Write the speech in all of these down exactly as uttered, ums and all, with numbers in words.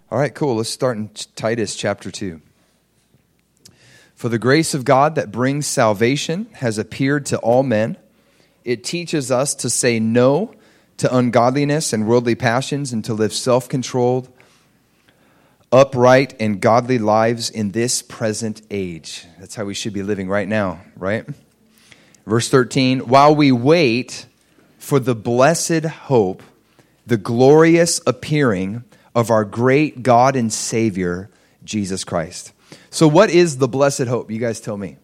All right, cool. Let's start in Titus chapter two. For the grace of God that brings salvation has appeared to all men. It teaches us to say no to ungodliness and worldly passions and to live self-controlled, upright, and godly lives in this present age. That's how we should be living right now, right? Verse thirteen, while we wait for the blessed hope, the glorious appearing of our great God and Savior, Jesus Christ. So what is the blessed hope? You guys tell me.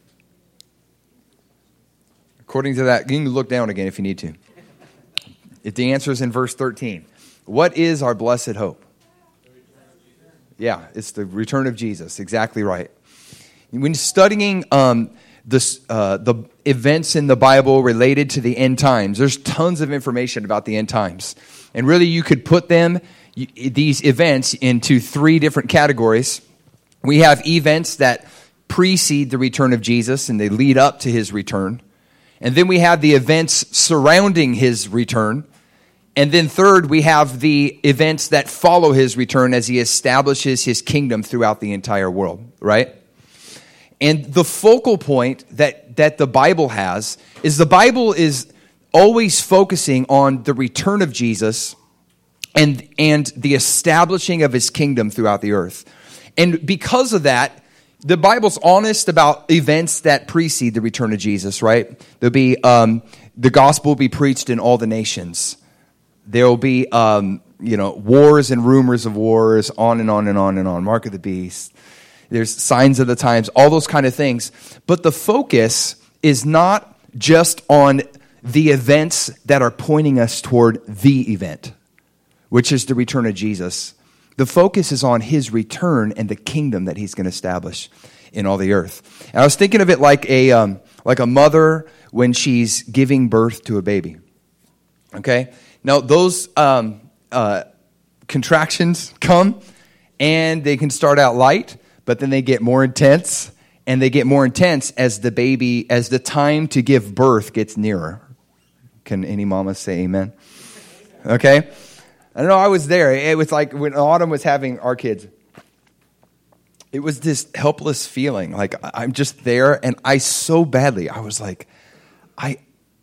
According to that, you can look down again if you need to. If the answer is in verse thirteen. What is our blessed hope? Yeah, it's the return of Jesus. Exactly right. When studying um, this, uh, the events in the Bible related to the end times, there's tons of information about the end times. And really you could put them, these events, into three different categories. We have events that precede the return of Jesus and they lead up to his return. And then we have the events surrounding his return. And then third, we have the events that follow his return as he establishes his kingdom throughout the entire world, right? And the focal point that, that the Bible has is the Bible is always focusing on the return of Jesus and, and the establishing of his kingdom throughout the earth. And because of that, the Bible's honest about events that precede the return of Jesus, right? There'll be um, the gospel will be preached in all the nations. There will be, um, you know, wars and rumors of wars, on and on and on and on. Mark of the beast. There's signs of the times, all those kind of things. But the focus is not just on the events that are pointing us toward the event, which is the return of Jesus. The focus is on his return and the kingdom that he's going to establish in all the earth. And I was thinking of it like a um, like a mother when she's giving birth to a baby. Okay? Now, those um, uh, contractions come, and they can start out light, but then they get more intense, and they get more intense as the baby, as the time to give birth gets nearer. Can any mama say amen? Okay? I don't know, I was there. It was like when Autumn was having our kids. It was this helpless feeling. Like, I'm just there, and I so badly, I was like, I,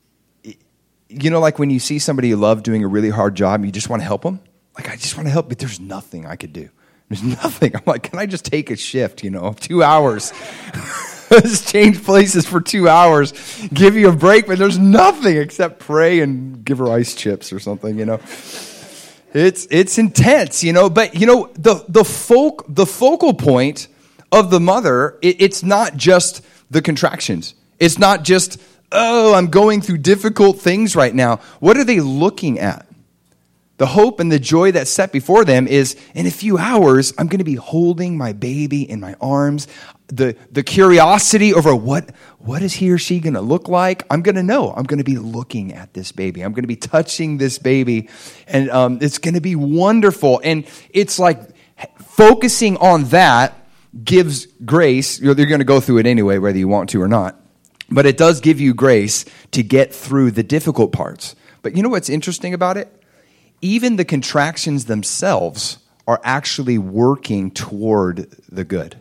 you know, like when you see somebody you love doing a really hard job, and you just want to help them? Like, I just want to help, but there's nothing I could do. There's nothing. I'm like, can I just take a shift, you know, two hours? Let's change places for two hours, give you a break, but there's nothing except pray and give her ice chips or something, you know. It's it's intense, you know, but you know the the folk the focal point of the mother, it, it's not just the contractions. It's not just, oh, I'm going through difficult things right now. What are they looking at? The hope and the joy that's set before them is, in a few hours, I'm going to be holding my baby in my arms. The the curiosity over what what is he or she going to look like? I'm going to know. I'm going to be looking at this baby. I'm going to be touching this baby. And um, it's going to be wonderful. And it's like focusing on that gives grace. You're, you're going to go through it anyway, whether you want to or not. But it does give you grace to get through the difficult parts. But you know what's interesting about it? Even the contractions themselves are actually working toward the good.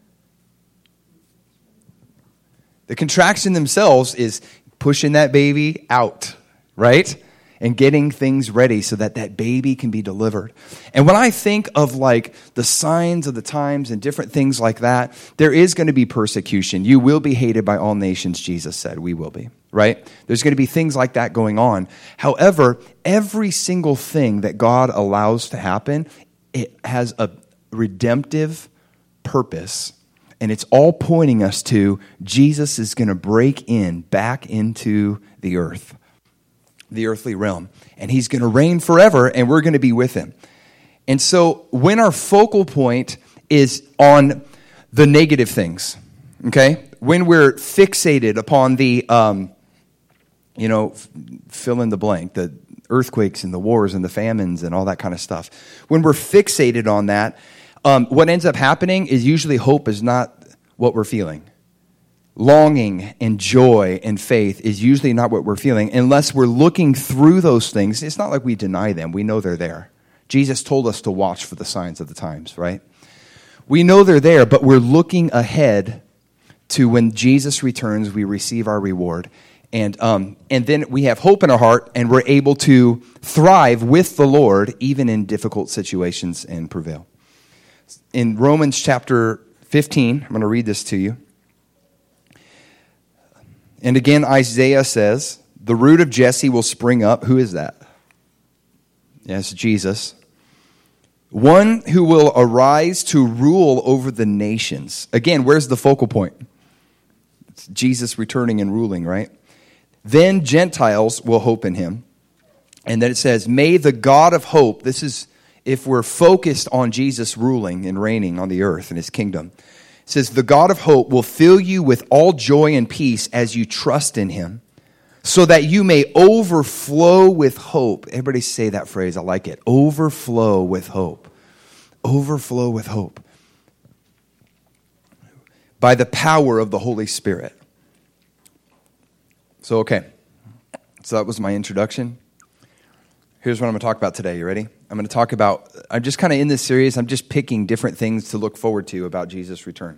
The contraction themselves is pushing that baby out, right? And getting things ready so that that baby can be delivered. And when I think of like the signs of the times and different things like that, there is going to be persecution. You will be hated by all nations, Jesus said. We will be, right? There's going to be things like that going on. However, every single thing that God allows to happen, it has a redemptive purpose. And it's all pointing us to Jesus is going to break in back into the earth, the earthly realm. And he's going to reign forever, and we're going to be with him. And so when our focal point is on the negative things, okay, when we're fixated upon the, um, you know, f- fill in the blank, the earthquakes and the wars and the famines and all that kind of stuff, when we're fixated on that, Um, what ends up happening is usually hope is not what we're feeling. Longing and joy and faith is usually not what we're feeling unless we're looking through those things. It's not like we deny them. We know they're there. Jesus told us to watch for the signs of the times, right? We know they're there, but we're looking ahead to when Jesus returns, we receive our reward. And um, and then we have hope in our heart, and we're able to thrive with the Lord, even in difficult situations, and prevail. In Romans chapter fifteen, I'm going to read this to you. And again, Isaiah says, the root of Jesse will spring up. Who is that? Yes, Jesus. One who will arise to rule over the nations. Again, where's the focal point? It's Jesus returning and ruling, right? Then Gentiles will hope in him. And then it says, may the God of hope, this is if we're focused on Jesus ruling and reigning on the earth and his kingdom. It says, the God of hope will fill you with all joy and peace as you trust in him, so that you may overflow with hope. Everybody say that phrase. I like it. Overflow with hope. Overflow with hope. By the power of the Holy Spirit. So, okay. So that was my introduction. Here's what I'm going to talk about today. You ready? I'm going to talk about, I'm just kind of in this series, I'm just picking different things to look forward to about Jesus' return.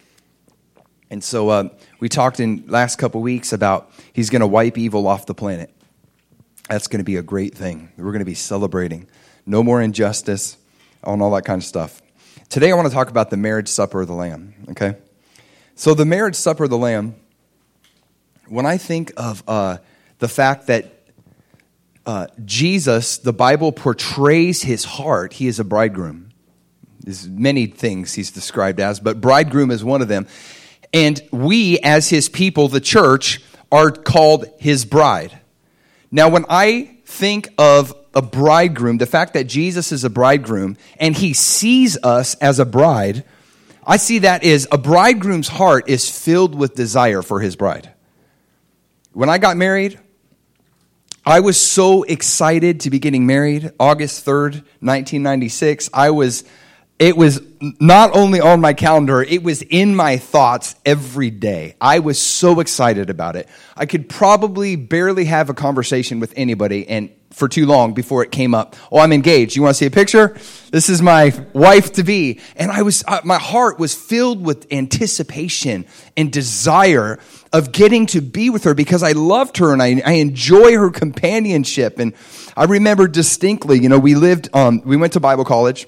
And so uh, we talked in last couple weeks about he's going to wipe evil off the planet. That's going to be a great thing. We're going to be celebrating. No more injustice, and all that kind of stuff. Today I want to talk about the marriage supper of the Lamb, okay? So the marriage supper of the Lamb, when I think of uh, the fact that uh, Jesus, the Bible portrays his heart, he is a bridegroom. There's many things he's described as, but bridegroom is one of them. And we, as his people, the church, are called his bride. Now, when I think of a bridegroom, the fact that Jesus is a bridegroom, and he sees us as a bride, I see that as a bridegroom's heart is filled with desire for his bride. When I got married, I was so excited to be getting married. August third, nineteen ninety-six, I was... It was not only on my calendar, it was in my thoughts every day. I was so excited about it. I could probably barely have a conversation with anybody and for too long before it came up. Oh, I'm engaged. You want to see a picture? This is my wife-to-be. And I was, uh, my heart was filled with anticipation and desire of getting to be with her because I loved her and I, I enjoy her companionship. And I remember distinctly, you know, we lived, um, we went to Bible college.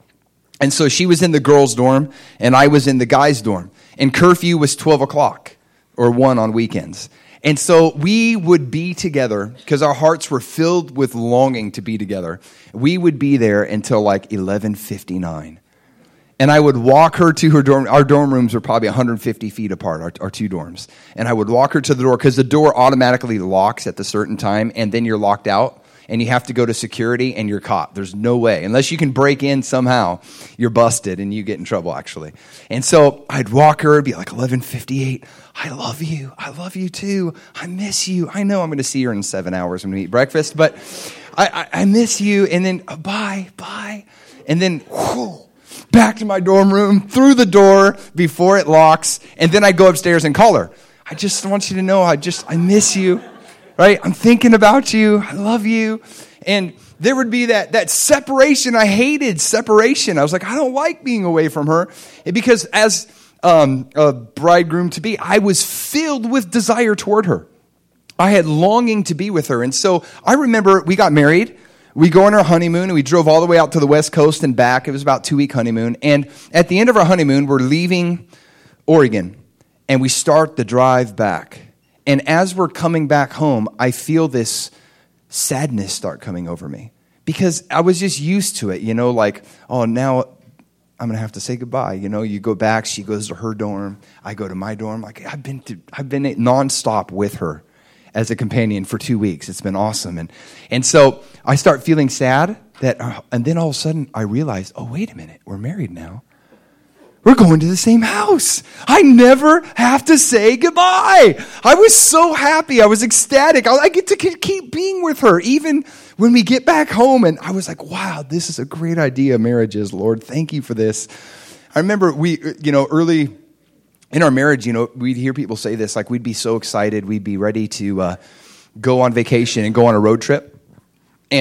And so she was in the girls' dorm, and I was in the guys' dorm. And curfew was twelve o'clock, or one on weekends. And so we would be together, because our hearts were filled with longing to be together. We would be there until like eleven fifty-nine. And I would walk her to her dorm. Our dorm rooms were probably one hundred fifty feet apart, our, our two dorms. And I would walk her to the door, because the door automatically locks at the certain time, and then you're locked out. And you have to go to security, and you're caught. There's no way. Unless you can break in somehow, you're busted, and you get in trouble, actually. And so I'd walk her, it'd be like eleven fifty-eight. I love you. I love you, too. I miss you. I know I'm going to see her in seven hours when we eat breakfast, but I, I, I miss you. And then, uh, bye, bye. And then, whew, back to my dorm room, through the door before it locks. And then I go upstairs and call her. I just want you to know, I just, I miss you. Right? I'm thinking about you. I love you. And there would be that that separation. I hated separation. I was like, I don't like being away from her. And because as um, a bridegroom to be, I was filled with desire toward her. I had longing to be with her. And so I remember we got married. We go on our honeymoon, and we drove all the way out to the West Coast and back. It was about a two-week honeymoon. And at the end of our honeymoon, we're leaving Oregon, and we start the drive back. And as we're coming back home, I feel this sadness start coming over me because I was just used to it, you know, like, oh, now I'm going to have to say goodbye. You know, you go back, she goes to her dorm, I go to my dorm. Like I've been to, I've been nonstop with her as a companion for two weeks. It's been awesome. And, and so I start feeling sad that, uh, and then all of a sudden I realized, oh, wait a minute, we're married now. We're going to the same house. I never have to say goodbye. I was so happy. I was ecstatic. I get to keep being with her even when we get back home. And I was like, wow, this is a great idea, marriages, Lord. Thank you for this. I remember we, you know, early in our marriage, you know, we'd hear people say this, like we'd be so excited. We'd be ready to uh, go on vacation and go on a road trip. And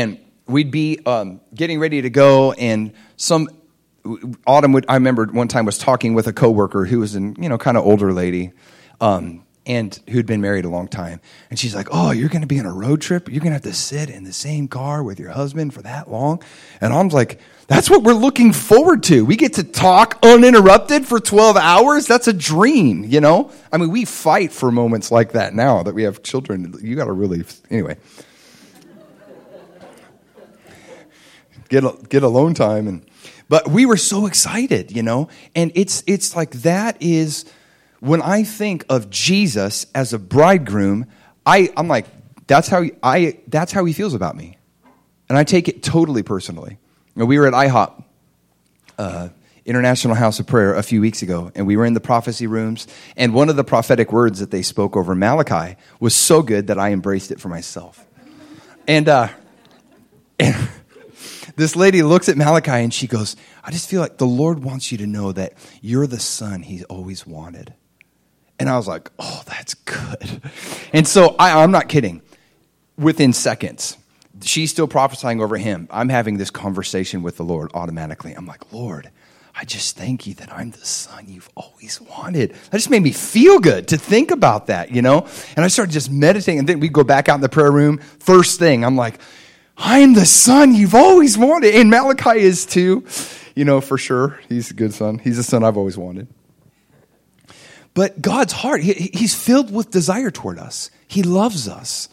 we'd be um, getting ready to go, and some Autumn would. I remember one time was talking with a coworker who was an you know kind of older lady, um, and who'd been married a long time, and she's like, "Oh, you're going to be on a road trip. You're going to have to sit in the same car with your husband for that long," and I'm like, "That's what we're looking forward to. We get to talk uninterrupted for twelve hours. That's a dream, you know. I mean, we fight for moments like that now that we have children. You got to really anyway." Get a, get alone time, and but we were so excited, you know, and it's it's like that is when I think of Jesus as a bridegroom, I I'm like that's how he, I that's how he feels about me, and I take it totally personally. You know, we were at I hop, uh, International House of Prayer, a few weeks ago, and we were in the prophecy rooms, and one of the prophetic words that they spoke over Malachi was so good that I embraced it for myself, and. uh and This lady looks at Malachi and she goes, I just feel like the Lord wants you to know that you're the son he's always wanted. And I was like, oh, that's good. And so I, I'm not kidding. Within seconds, she's still prophesying over him. I'm having this conversation with the Lord automatically. I'm like, Lord, I just thank you that I'm the son you've always wanted. That just made me feel good to think about that, you know? And I started just meditating. And then we go back out in the prayer room. First thing, I'm like, I'm the son you've always wanted. And Malachi is too, you know, for sure. He's a good son. He's the son I've always wanted. But God's heart, he, he's filled with desire toward us. He loves us.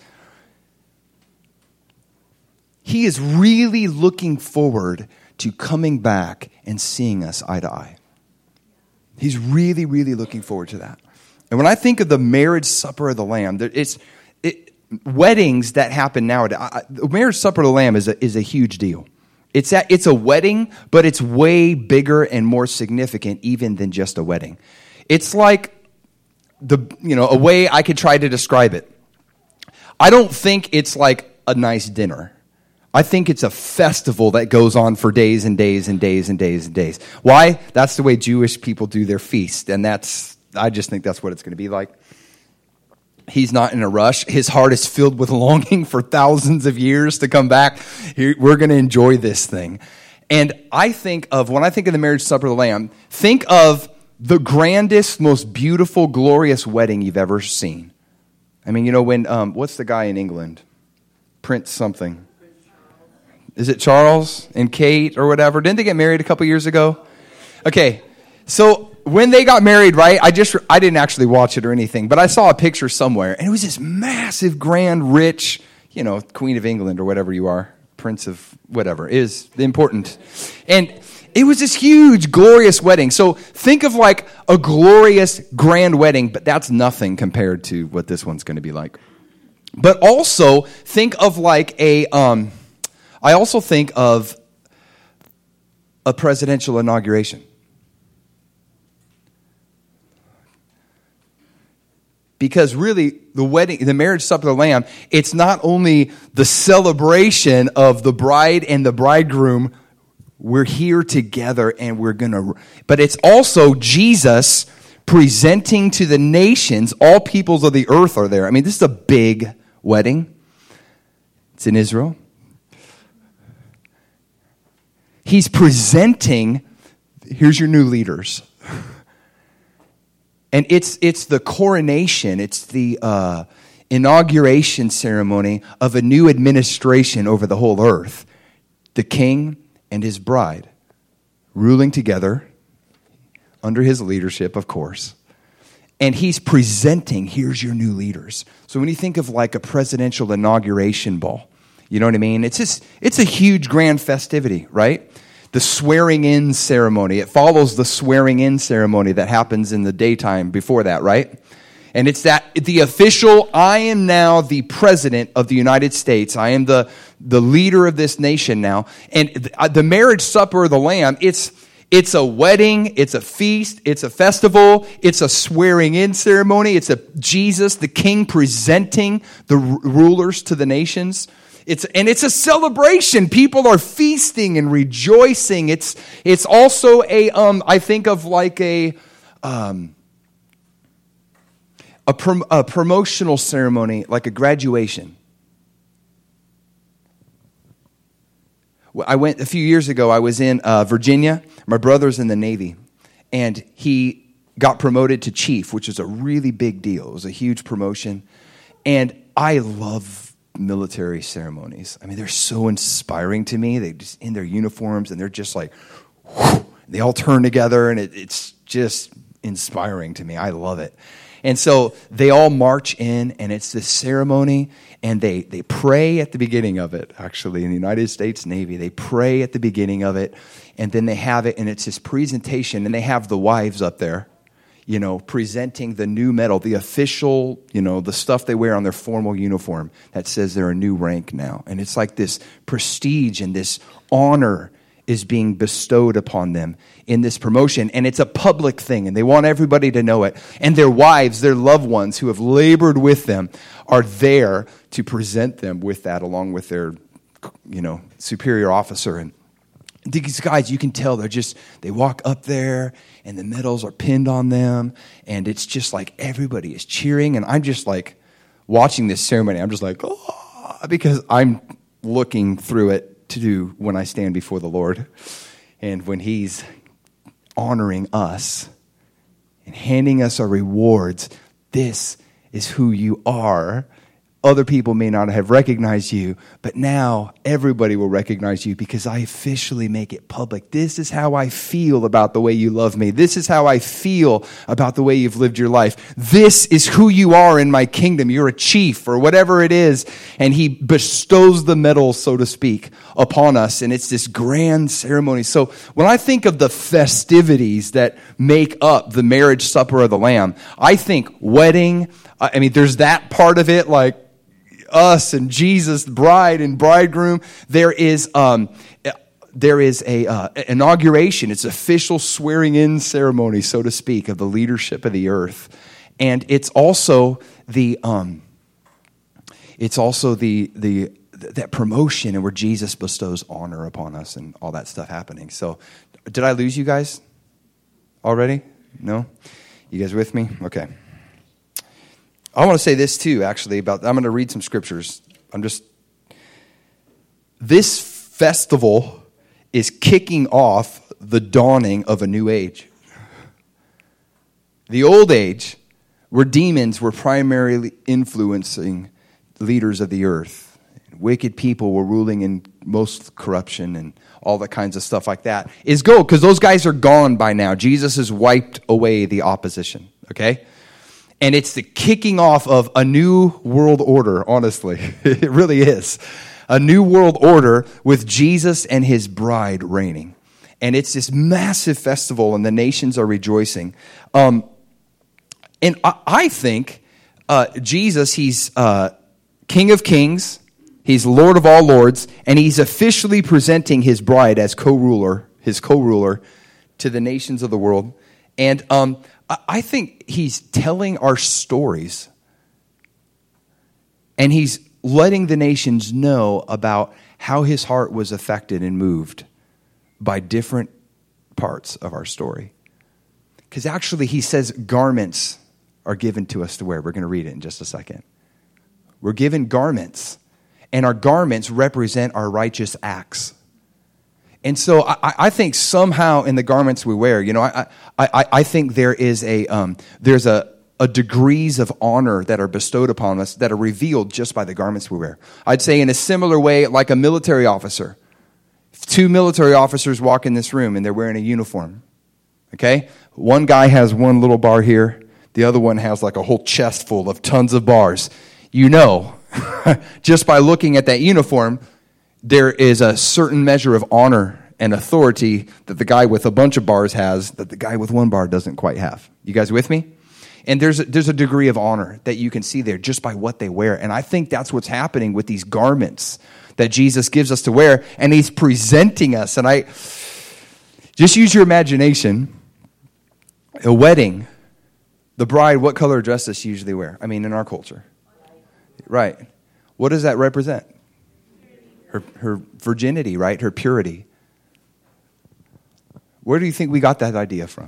He is really looking forward to coming back and seeing us eye to eye. He's really, really looking forward to that. And when I think of the marriage supper of the Lamb, it's it, weddings that happen nowadays. The marriage supper of the Lamb is a, is a huge deal. It's a, it's a wedding, but it's way bigger and more significant even than just a wedding. It's like the you know a way I could try to describe it. I don't think it's like a nice dinner. I think it's a festival that goes on for days and days and days and days and days. Why? That's the way Jewish people do their feast, and that's I just think that's what it's going to be like. He's not in a rush. His heart is filled with longing for thousands of years to come back. We're going to enjoy this thing. And I think of, when I think of the marriage supper of the Lamb, think of the grandest, most beautiful, glorious wedding you've ever seen. I mean, you know, when, um, what's the guy in England? Prince something. Is it Charles and Kate or whatever? Didn't they get married a couple years ago? Okay, so when they got married, right, I just, I didn't actually watch it or anything, but I saw a picture somewhere, and it was this massive, grand, rich, you know, Queen of England or whatever you are, Prince of whatever, is important. And it was this huge, glorious wedding. So think of like a glorious, grand wedding, but that's nothing compared to what this one's going to be like. But also think of like a, um, I also think of a presidential inauguration. Because really, the wedding, the marriage supper of the Lamb, it's not only the celebration of the bride and the bridegroom, we're here together and we're going to, but it's also Jesus presenting to the nations, all peoples of the earth are there. I mean, this is a big wedding. It's in Israel. He's presenting, here's your new leaders. And it's it's the coronation, it's the uh, inauguration ceremony of a new administration over the whole earth. The king and his bride ruling together under his leadership, of course. And he's presenting, here's your new leaders. So when you think of like a presidential inauguration ball, you know what I mean? It's just, it's a huge grand festivity, right? The swearing in ceremony. It follows the swearing in ceremony that happens in the daytime before that, right? And it's that the official, I am now the president of the United States. I am the, the leader of this nation now. And the marriage supper of the Lamb, it's it's a wedding, it's a feast, it's a festival, it's a swearing in ceremony, it's a Jesus, the king, presenting the rulers to the nations. It's and it's a celebration. People are feasting and rejoicing. It's it's also a um I think of like a um a, prom, a promotional ceremony, like a graduation. I went a few years ago, I was in uh, Virginia. My brother's in the Navy, and he got promoted to chief, which is a really big deal. It was a huge promotion. And I love military ceremonies. I mean, they're so inspiring to me. They just in their uniforms, and they're just like, whew, they all turn together, and it, it's just inspiring to me. I love it. And so they all march in, and it's this ceremony, and they, they pray at the beginning of it, actually, in the United States Navy. They pray at the beginning of it, and then they have it, and it's this presentation, and they have the wives up there, you know, presenting the new medal, the official, you know, the stuff they wear on their formal uniform that says they're a new rank now. And it's like this prestige and this honor is being bestowed upon them in this promotion. And it's a public thing, and they want everybody to know it. And their wives, their loved ones who have labored with them are there to present them with that along with their, you know, superior officer. And these guys, you can tell they're just, they walk up there and the medals are pinned on them. And it's just like everybody is cheering. And I'm just like watching this ceremony. I'm just like, oh, because I'm looking through it to do when I stand before the Lord and when he's honoring us and handing us our rewards. This is who you are. Other people may not have recognized you, but now everybody will recognize you because I officially make it public. This is how I feel about the way you love me. This is how I feel about the way you've lived your life. This is who you are in my kingdom. You're a chief or whatever it is. And he bestows the medal, so to speak, upon us. And it's this grand ceremony. So when I think of the festivities that make up the marriage supper of the Lamb, I think wedding. I mean, there's that part of it, like us and Jesus, the bride and bridegroom. There is um, there is a uh, inauguration. It's official swearing in ceremony, so to speak, of the leadership of the earth, and it's also the um, it's also the the that promotion and where Jesus bestows honor upon us and all that stuff happening. So, did I lose you guys already? No, you guys with me? Okay. I want to say this too, actually, about, I'm going to read some scriptures. I'm just, this festival is kicking off the dawning of a new age. The old age, where demons were primarily influencing leaders of the earth. Wicked people were ruling in most corruption and all that kinds of stuff like that, is go, because those guys are gone by now. Jesus has wiped away the opposition, okay? And it's the kicking off of a new world order, honestly. It really is. A new world order with Jesus and his bride reigning. And it's this massive festival, and the nations are rejoicing. Um, and I, I think uh, Jesus, he's uh, King of Kings, he's Lord of all lords, and he's officially presenting his bride as co-ruler, his co-ruler, to the nations of the world. And um, I think he's telling our stories, and he's letting the nations know about how his heart was affected and moved by different parts of our story. Because actually he says garments are given to us to wear. We're going to read it in just a second. We're given garments, and our garments represent our righteous acts. And so I, I think somehow in the garments we wear, you know, I I, I think there is a um, there's a, a degrees of honor that are bestowed upon us that are revealed just by the garments we wear. I'd say in a similar way, like a military officer. If two military officers walk in this room and they're wearing a uniform, okay? One guy has one little bar here. The other one has like a whole chest full of tons of bars. You know, just by looking at that uniform, there is a certain measure of honor and authority that the guy with a bunch of bars has that the guy with one bar doesn't quite have. You guys with me? And there's a, there's a degree of honor that you can see there just by what they wear. And I think that's what's happening with these garments that Jesus gives us to wear. And he's presenting us. And I just use your imagination. A wedding, the bride, what color dress does she usually wear? I mean, in our culture. Right. What does that represent? Her, her virginity, right? Her purity. Where do you think we got that idea from?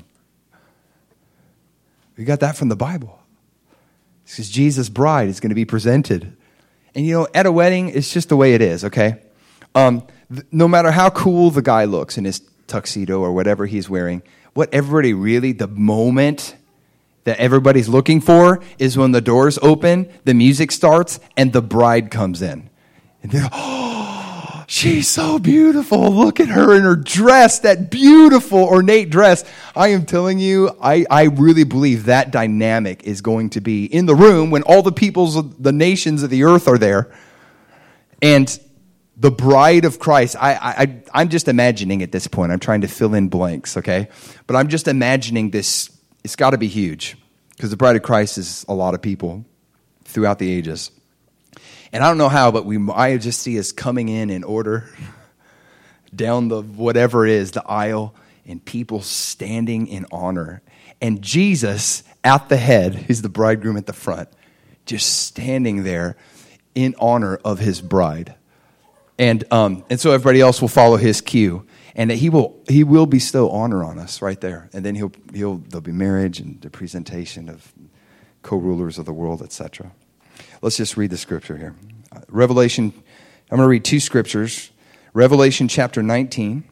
We got that from the Bible. Because Jesus' bride is going to be presented. And you know, at a wedding, it's just the way it is, okay? Um, th- no matter how cool the guy looks in his tuxedo or whatever he's wearing, what everybody really, the moment that everybody's looking for is when the doors open, the music starts, and the bride comes in. And they're, oh, she's so beautiful. Look at her in her dress, that beautiful ornate dress. I am telling you, I, I really believe that dynamic is going to be in the room when all the peoples of the nations of the earth are there. And the bride of Christ, I, I, I'm just imagining at this point. I'm trying to fill in blanks, okay? But I'm just imagining this. It's got to be huge because the bride of Christ is a lot of people throughout the ages. And I don't know how, but we I just see us coming in in order down the whatever it is, the aisle, and people standing in honor. And Jesus at the head, he's the bridegroom at the front, just standing there in honor of his bride. And um, and so everybody else will follow his cue, and that he will he will bestow honor on us right there. And then he'll he'll there'll be marriage and the presentation of co-rulers of the world, et cetera. Let's just read the scripture here. Revelation. I'm going to read two scriptures. Revelation chapter nineteen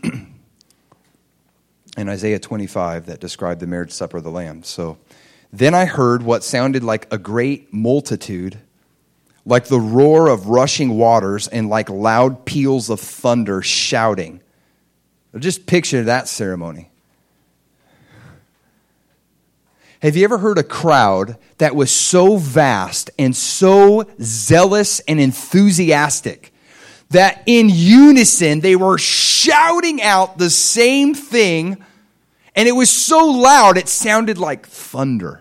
and Isaiah twenty-five that describe the marriage supper of the Lamb. So, then I heard what sounded like a great multitude, like the roar of rushing waters and like loud peals of thunder shouting. Just picture that ceremony. Have you ever heard a crowd that was so vast and so zealous and enthusiastic that in unison they were shouting out the same thing, and it was so loud it sounded like thunder?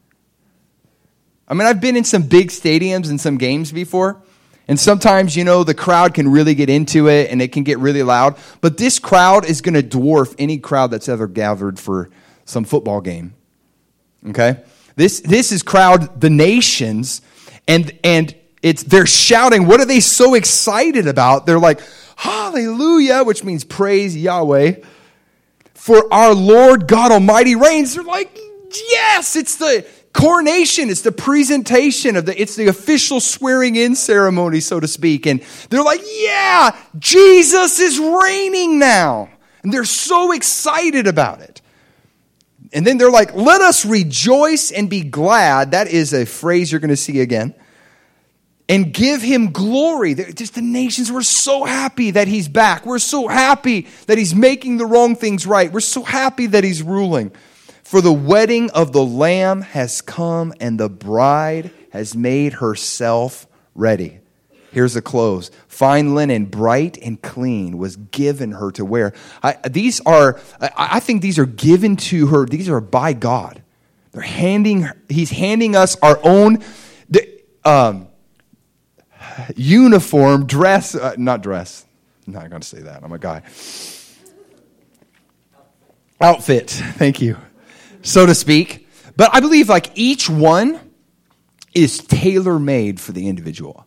I mean, I've been in some big stadiums and some games before, and sometimes, you know, the crowd can really get into it and it can get really loud, but this crowd is going to dwarf any crowd that's ever gathered for some football game, okay? This this is crowd, the nations, and and it's they're shouting. What are they so excited about? They're like, hallelujah, which means praise Yahweh, for our Lord God Almighty reigns. They're like, yes, it's the coronation, it's the presentation of the, it's the official swearing in ceremony, so to speak. And they're like, yeah, Jesus is reigning now. And they're so excited about it. And then they're like, let us rejoice and be glad. That is a phrase you're going to see again. And give him glory. They're, just the nations were so happy that he's back. We're so happy that he's making the wrong things right. We're so happy that he's ruling. For the wedding of the Lamb has come, and the bride has made herself ready. Here's the close. Fine linen, bright and clean, was given her to wear. I, these are, I, I think these are given to her. These are by God. They're handing. He's handing us our own the, um, uniform, dress, uh, not dress. I'm not going to say that. I'm a guy. Outfit. Thank you. So to speak. But I believe like each one is tailor-made for the individual.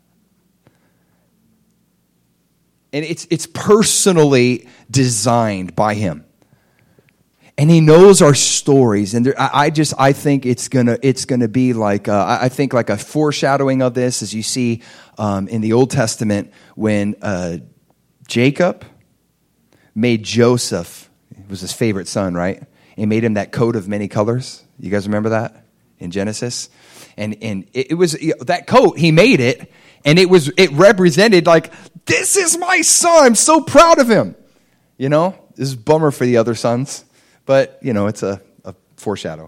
And it's it's personally designed by him. And he knows our stories. And there, I, I just, I think it's gonna it's gonna be like, uh, I think like a foreshadowing of this as you see um, in the Old Testament when uh, Jacob made Joseph, it was his favorite son, right? And made him that coat of many colors. You guys remember that in Genesis? And and it, it was that coat, he made it, and it was it represented like, this is my son, I'm so proud of him. You know, this is a bummer for the other sons, but you know, it's a, a foreshadow.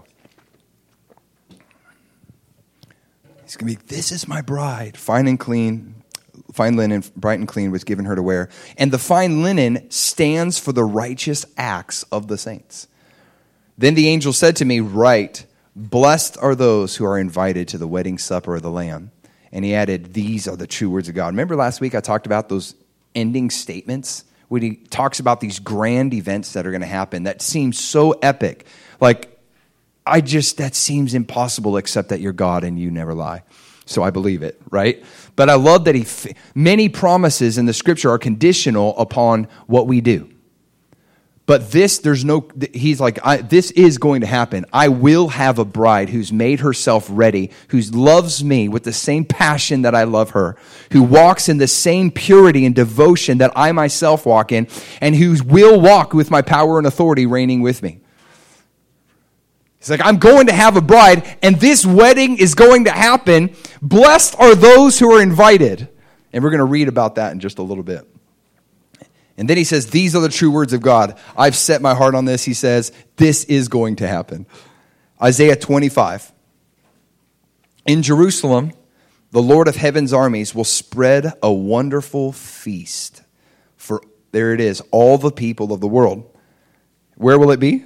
He's gonna be, this is my bride, fine and clean, fine linen, bright and clean was given her to wear. And the fine linen stands for the righteous acts of the saints. Then the angel said to me, write, blessed are those who are invited to the wedding supper of the Lamb. And he added, these are the true words of God. Remember last week I talked about those ending statements when he talks about these grand events that are going to happen that seem so epic. Like, I just, that seems impossible except that you're God and you never lie. So I believe it, right? But I love that he, many promises in the scripture are conditional upon what we do. But this, there's no, he's like, I, this is going to happen. I will have a bride who's made herself ready, who loves me with the same passion that I love her, who walks in the same purity and devotion that I myself walk in, and who will walk with my power and authority reigning with me. He's like, I'm going to have a bride, and this wedding is going to happen. Blessed are those who are invited. And we're going to read about that in just a little bit. And then he says, these are the true words of God. I've set my heart on this. He says, this is going to happen. Isaiah twenty-five. In Jerusalem, the Lord of heaven's armies will spread a wonderful feast for, there it is, all the people of the world. Where will it be?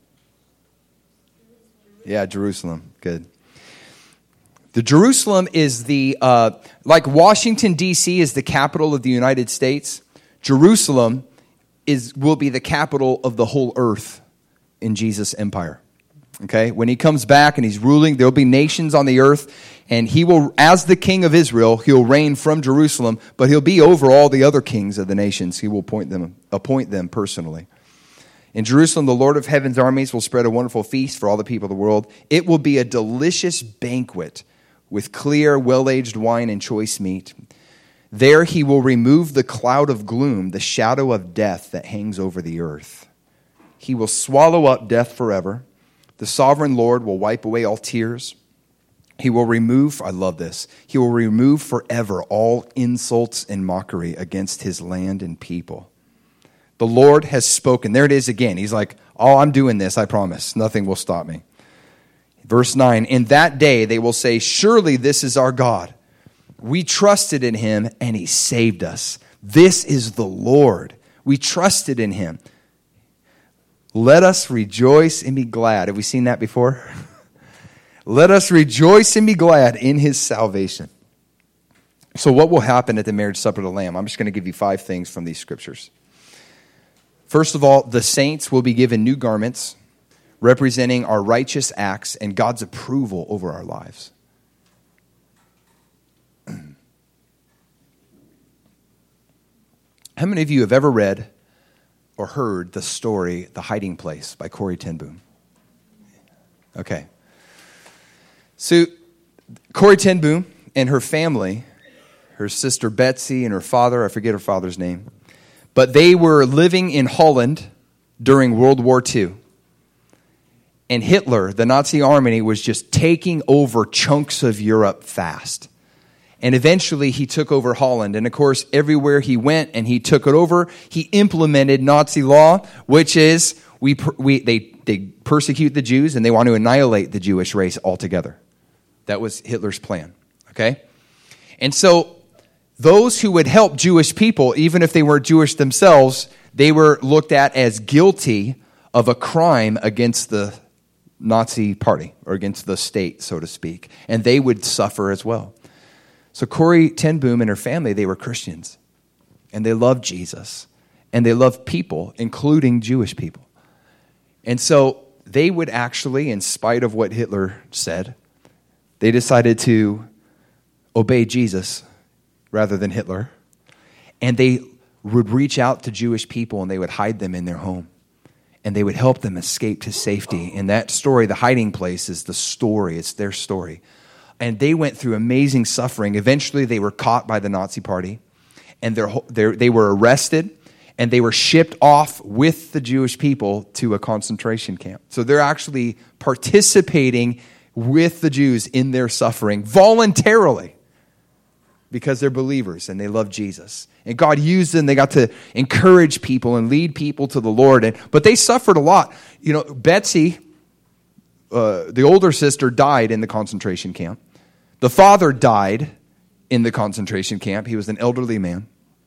Yeah, Jerusalem. Good. The Jerusalem is the, uh, like Washington, D C is the capital of the United States. Jerusalem is will be the capital of the whole earth in Jesus' empire. Okay? When he comes back and he's ruling, there'll be nations on the earth, and he will, as the king of Israel, he'll reign from Jerusalem, but he'll be over all the other kings of the nations. He will appoint them, appoint them personally. In Jerusalem, the Lord of heaven's armies will spread a wonderful feast for all the people of the world. It will be a delicious banquet with clear, well-aged wine and choice meat. There he will remove the cloud of gloom, the shadow of death that hangs over the earth. He will swallow up death forever. The sovereign Lord will wipe away all tears. He will remove, I love this, he will remove forever all insults and mockery against his land and people. The Lord has spoken. There it is again. He's like, oh, I'm doing this, I promise. Nothing will stop me. Verse nine, in that day they will say, surely this is our God. We trusted in him and he saved us. This is the Lord. We trusted in him. Let us rejoice and be glad. Have we seen that before? Let us rejoice and be glad in his salvation. So what will happen at the marriage supper of the Lamb? I'm just going to give you five things from these scriptures. First of all, the saints will be given new garments representing our righteous acts and God's approval over our lives. How many of you have ever read or heard the story The Hiding Place by Corrie ten Boom? Okay. So Corrie ten Boom and her family, her sister Betsy and her father, I forget her father's name, but they were living in Holland during World War Two. And Hitler, the Nazi army, was just taking over chunks of Europe fast. And eventually he took over Holland. And of course, everywhere he went and he took it over, he implemented Nazi law, which is we, we they, they persecute the Jews and they want to annihilate the Jewish race altogether. That was Hitler's plan. Okay? And so those who would help Jewish people, even if they weren't Jewish themselves, they were looked at as guilty of a crime against the Nazi party or against the state, so to speak. And they would suffer as well. So Corrie ten Boom and her family, they were Christians. And they loved Jesus. And they loved people, including Jewish people. And so they would actually, in spite of what Hitler said, they decided to obey Jesus rather than Hitler. And they would reach out to Jewish people and they would hide them in their home. And they would help them escape to safety. And that story, The Hiding Place, is the story. It's their story. And they went through amazing suffering. Eventually, they were caught by the Nazi party. And they're, they're, they were arrested. And they were shipped off with the Jewish people to a concentration camp. So they're actually participating with the Jews in their suffering voluntarily. Because they're believers and they love Jesus. And God used them. They got to encourage people and lead people to the Lord. And, but they suffered a lot. You know, Betsy, uh, the older sister, died in the concentration camp. The father died in the concentration camp. He was an elderly man.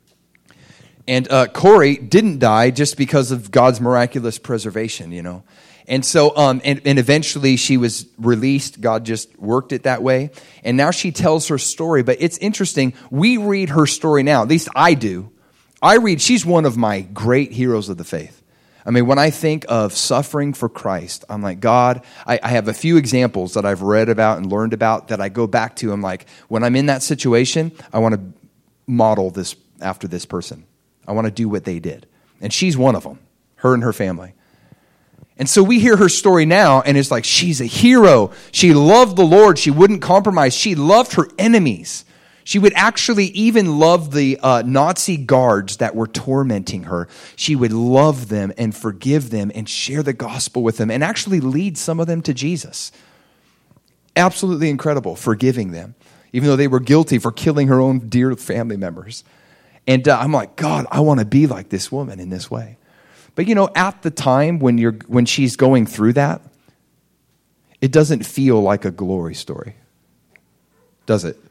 And uh, Corrie didn't die just because of God's miraculous preservation, you know. And so, um, and, and eventually she was released. God just worked it that way. And now she tells her story. But it's interesting. We read her story now. At least I do. I read, she's one of my great heroes of the faith. I mean, when I think of suffering for Christ, I'm like, God, I, I have a few examples that I've read about and learned about that I go back to. I'm like, when I'm in that situation, I want to model this after this person. I want to do what they did. And she's one of them. her and her family. And so we hear her story now, and it's like she's a hero. She loved the Lord. She wouldn't compromise. She loved her enemies. She would actually even love the uh, Nazi guards that were tormenting her. She would love them and forgive them and share the gospel with them and actually lead some of them to Jesus. Absolutely incredible, forgiving them, even though they were guilty for killing her own dear family members. And uh, I'm like, God, I want to be like this woman in this way. But you know, at the time when you're when she's going through that, it doesn't feel like a glory story, does it?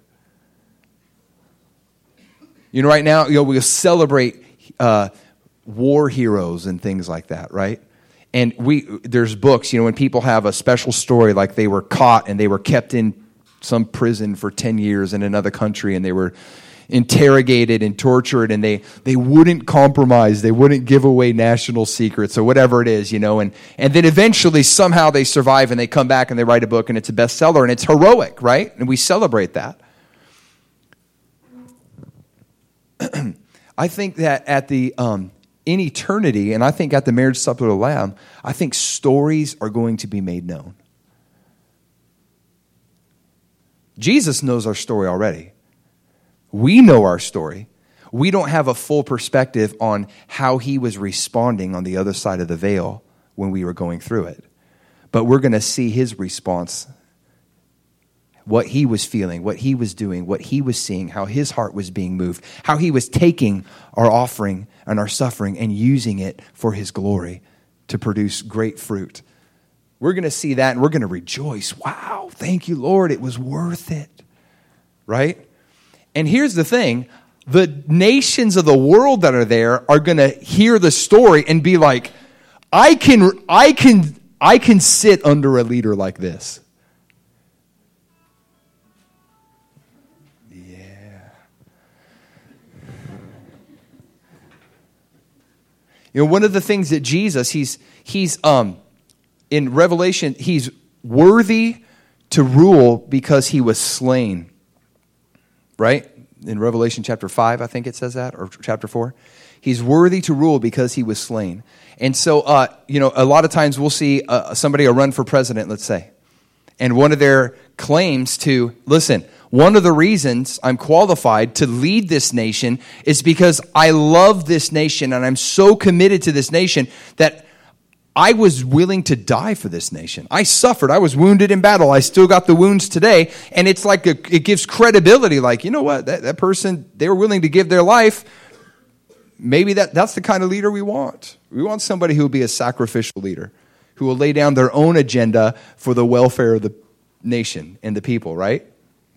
You know, right now, you know, we'll celebrate uh, war heroes and things like that, right? And we there's books, you know, when people have a special story, like they were caught and they were kept in some prison for ten years in another country, and they were interrogated and tortured, and they, they wouldn't compromise, they wouldn't give away national secrets or whatever it is, you know, and, and then eventually somehow they survive and they come back and they write a book and it's a bestseller and it's heroic, right? And we celebrate that. I think that at the um, in eternity, and I think at the marriage supper of the Lamb, I think stories are going to be made known. Jesus knows our story already. We know our story. We don't have a full perspective on how he was responding on the other side of the veil when we were going through it. But we're going to see his response, what he was feeling, what he was doing, what he was seeing, how his heart was being moved, how he was taking our offering and our suffering and using it for his glory to produce great fruit. We're going to see that and we're going to rejoice. Wow, thank you, Lord. It was worth it, right? And here's the thing. The nations of the world that are there are going to hear the story and be like, I can, I can, I can sit under a leader like this. You know, one of the things that Jesus, he's he's um in Revelation, he's worthy to rule because he was slain. Right? In Revelation chapter five, I think it says that, or chapter four. He's worthy to rule because he was slain. And so, uh, you know, a lot of times we'll see uh, somebody a run for president, let's say. And one of their claims to, listen, one of the reasons I'm qualified to lead this nation is because I love this nation and I'm so committed to this nation that I was willing to die for this nation. I suffered. I was wounded in battle. I still got the wounds today. And it's like, a, it gives credibility. Like, you know what? That, that person, they were willing to give their life. Maybe that, that's the kind of leader we want. We want somebody who will be a sacrificial leader, who will lay down their own agenda for the welfare of the nation and the people, right?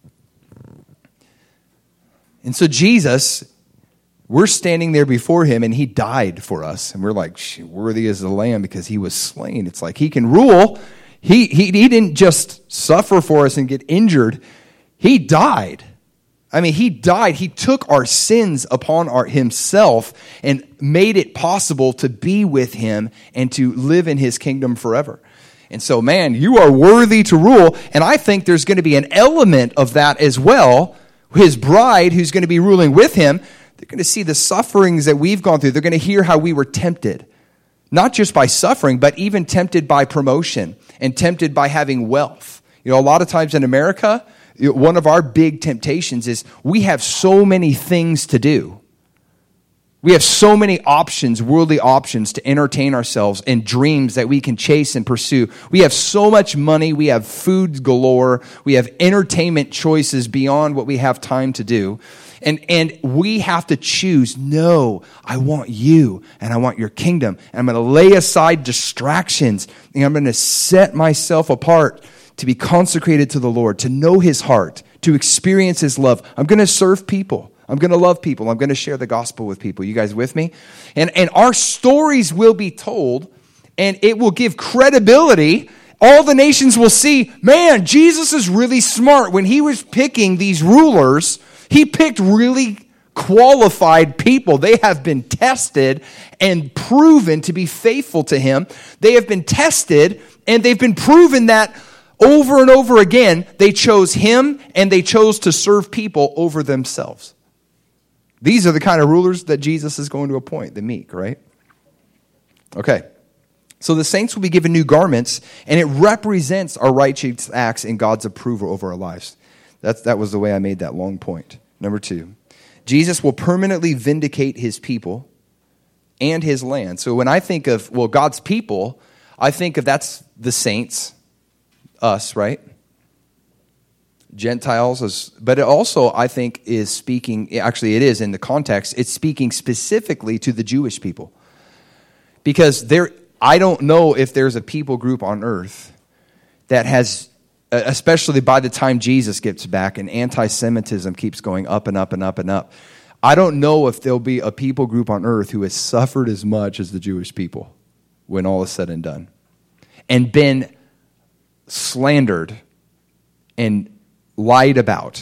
And so Jesus, we're standing there before him and he died for us. And we're like, worthy is the Lamb because he was slain. It's like he can rule. He, he, he didn't just suffer for us and get injured. He died. I mean, he died. He took our sins upon our, himself and made it possible to be with him and to live in his kingdom forever. And so, man, you are worthy to rule. And I think there's going to be an element of that as well. His bride, who's going to be ruling with him, they're going to see the sufferings that we've gone through. They're going to hear how we were tempted, not just by suffering, but even tempted by promotion and tempted by having wealth. You know, a lot of times in America, one of our big temptations is we have so many things to do. We have so many options, worldly options to entertain ourselves and dreams that we can chase and pursue. We have so much money. We have food galore. We have entertainment choices beyond what we have time to do. And, and we have to choose, no, I want you and I want your kingdom. And I'm going to lay aside distractions and I'm going to set myself apart to be consecrated to the Lord, to know his heart, to experience his love. I'm going to serve people. I'm going to love people. I'm going to share the gospel with people. You guys with me? And, and our stories will be told, and it will give credibility. All the nations will see, man, Jesus is really smart. When he was picking these rulers, he picked really qualified people. They have been tested and proven to be faithful to him. They have been tested, and they've been proven that over and over again, they chose him, and they chose to serve people over themselves. These are the kind of rulers that Jesus is going to appoint, the meek, right? Okay. So the saints will be given new garments, and it represents our righteous acts and God's approval over our lives. That's, that was the way I made that long point. Number two, Jesus will permanently vindicate his people and his land. So when I think of, well, God's people, I think of that's the saints, us, right? Gentiles, as, but it also, I think, is speaking, actually it is in the context, it's speaking specifically to the Jewish people. Because there, I don't know if there's a people group on earth that has, especially by the time Jesus gets back and anti-Semitism keeps going up and up and up and up, I don't know if there'll be a people group on earth who has suffered as much as the Jewish people when all is said and done, and been slandered and lied about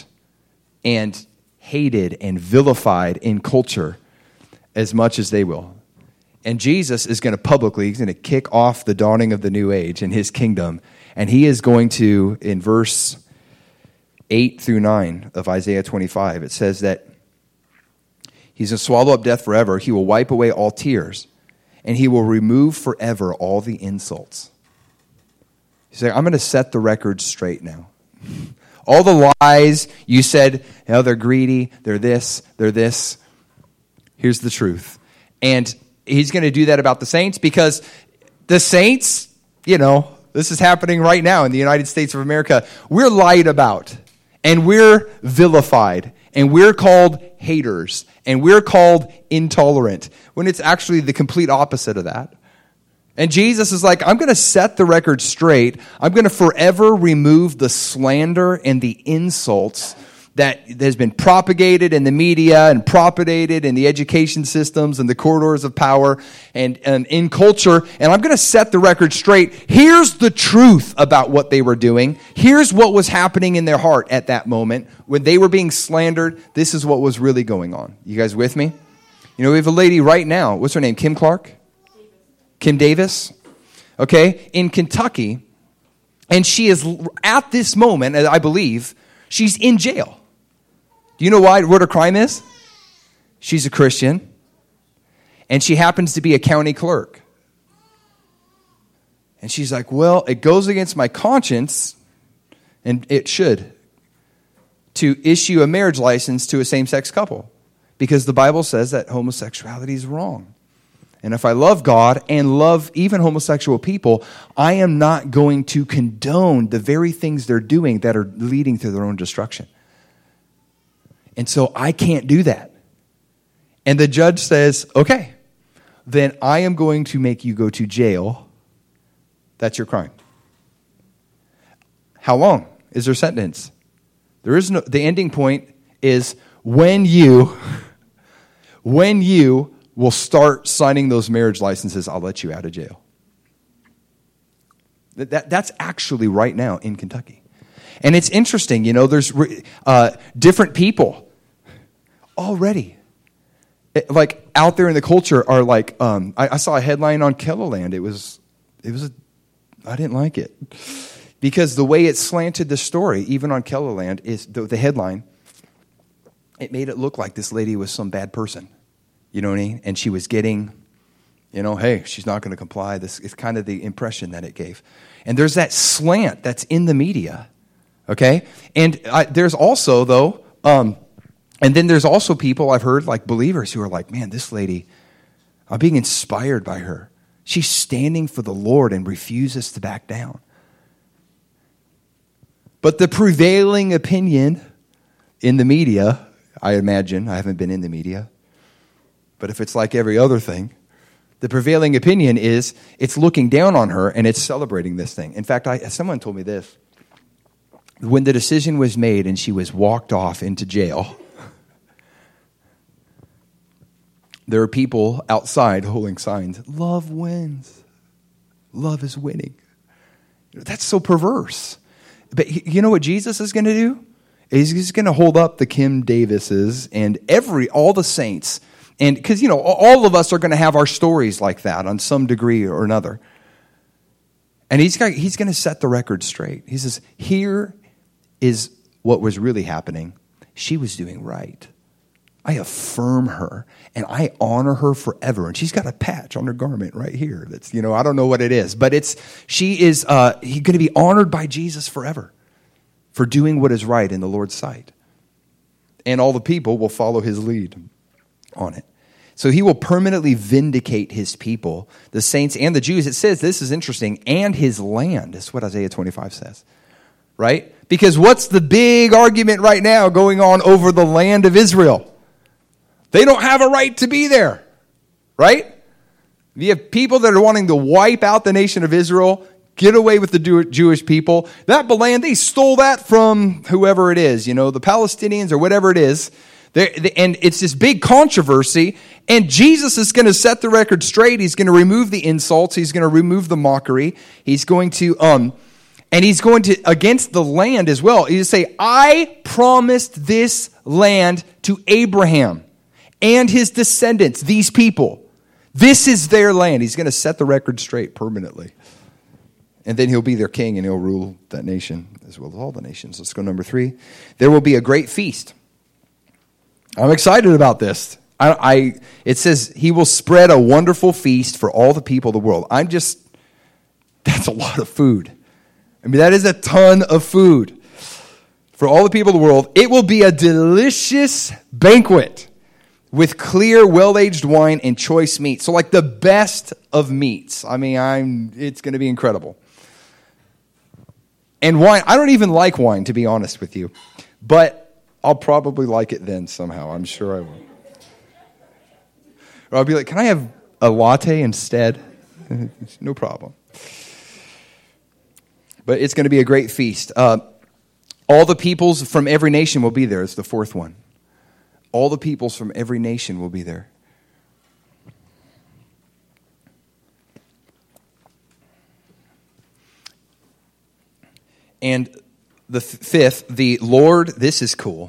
and hated and vilified in culture as much as they will. And Jesus is going to publicly, he's going to kick off the dawning of the new age in his kingdom, and he is going to, in verse eight through nine of Isaiah twenty-five, it says that he's going to swallow up death forever. He will wipe away all tears, and he will remove forever all the insults. He's like, I'm going to set the record straight now. All the lies you said, you know, they're greedy, they're this, they're this. Here's the truth. And he's going to do that about the saints because the saints, you know, this is happening right now in the United States of America. We're lied about, and we're vilified, and we're called haters, and we're called intolerant, when it's actually the complete opposite of that. And Jesus is like, I'm going to set the record straight. I'm going to forever remove the slander and the insults that has been propagated in the media and propagated in the education systems and the corridors of power and, and in culture. And I'm going to set the record straight. Here's the truth about what they were doing. Here's what was happening in their heart at that moment. When they were being slandered, this is what was really going on. You guys with me? You know, we have a lady right now. What's her name? Kim Clark? Kim Davis? Okay, in Kentucky. And she is, at this moment, I believe, she's in jail. Do you know why, what her crime is? She's a Christian, and she happens to be a county clerk. And she's like, well, it goes against my conscience, and it should, to issue a marriage license to a same-sex couple, because the Bible says that homosexuality is wrong. And if I love God and love even homosexual people, I am not going to condone the very things they're doing that are leading to their own destruction. And so I can't do that. And the judge says, okay, then I am going to make you go to jail. That's your crime. How long is their sentence? There is no, the ending point is when you, when you will start signing those marriage licenses, I'll let you out of jail. That, that, that's actually right now in Kentucky. And it's interesting, you know, there's uh, different people already, it, like out there in the culture are like, um, I, I saw a headline on Kellerland. It was, it was, a, I didn't like it because the way it slanted the story, even on Kellerland, is the, the headline. It made it look like this lady was some bad person, you know what I mean? And she was getting, you know, hey, she's not going to comply. This is kind of the impression that it gave. And there's that slant that's in the media. Okay? And I, there's also, though, um, and then there's also people I've heard, like believers, who are like, man, this lady, I'm being inspired by her. She's standing for the Lord and refuses to back down. But the prevailing opinion in the media, I imagine, I haven't been in the media, but if it's like every other thing, the prevailing opinion is it's looking down on her and it's celebrating this thing. In fact, I, someone told me this. When the decision was made and she was walked off into jail, there are people outside holding signs. Love wins. Love is winning. That's so perverse. But you know what Jesus is going to do? He's going to hold up the Kim Davises and every all the saints. And because, you know, all of us are going to have our stories like that on some degree or another. And he's got, he's going to set the record straight. He says, here is what was really happening. She was doing right. I affirm her, and I honor her forever. And she's got a patch on her garment right here. That's, you know, I don't know what it is, but it's she is uh, going to be honored by Jesus forever for doing what is right in the Lord's sight. And all the people will follow his lead on it. So he will permanently vindicate his people, the saints and the Jews. It says, this is interesting, and his land. That's what Isaiah twenty-five says, right? Because what's the big argument right now going on over the land of Israel? They don't have a right to be there, right? You have people that are wanting to wipe out the nation of Israel, get away with the Jewish people. That land, they stole that from whoever it is, you know, the Palestinians or whatever it is. They're, and it's this big controversy, and Jesus is going to set the record straight. He's going to remove the insults. He's going to remove the mockery. He's going to, um, and he's going to, against the land as well, he's going to say, I promised this land to Abraham and his descendants, these people. This is their land. He's going to set the record straight permanently. And then he'll be their king, and he'll rule that nation as well as all the nations. Let's go number three. There will be a great feast. I'm excited about this. I, I it says he will spread a wonderful feast for all the people of the world. I'm just, that's a lot of food. I mean, that is a ton of food for all the people of the world. It will be a delicious banquet with clear, well-aged wine and choice meat. So like the best of meats. I mean, I'm. It's going to be incredible. And wine, I don't even like wine, to be honest with you. But I'll probably like it then somehow. I'm sure I will. Or I'll be like, can I have a latte instead? No problem. But it's going to be a great feast. Uh, all the peoples from every nation will be there. It's the fourth one. All the peoples from every nation will be there. And the fifth, the Lord, this is cool.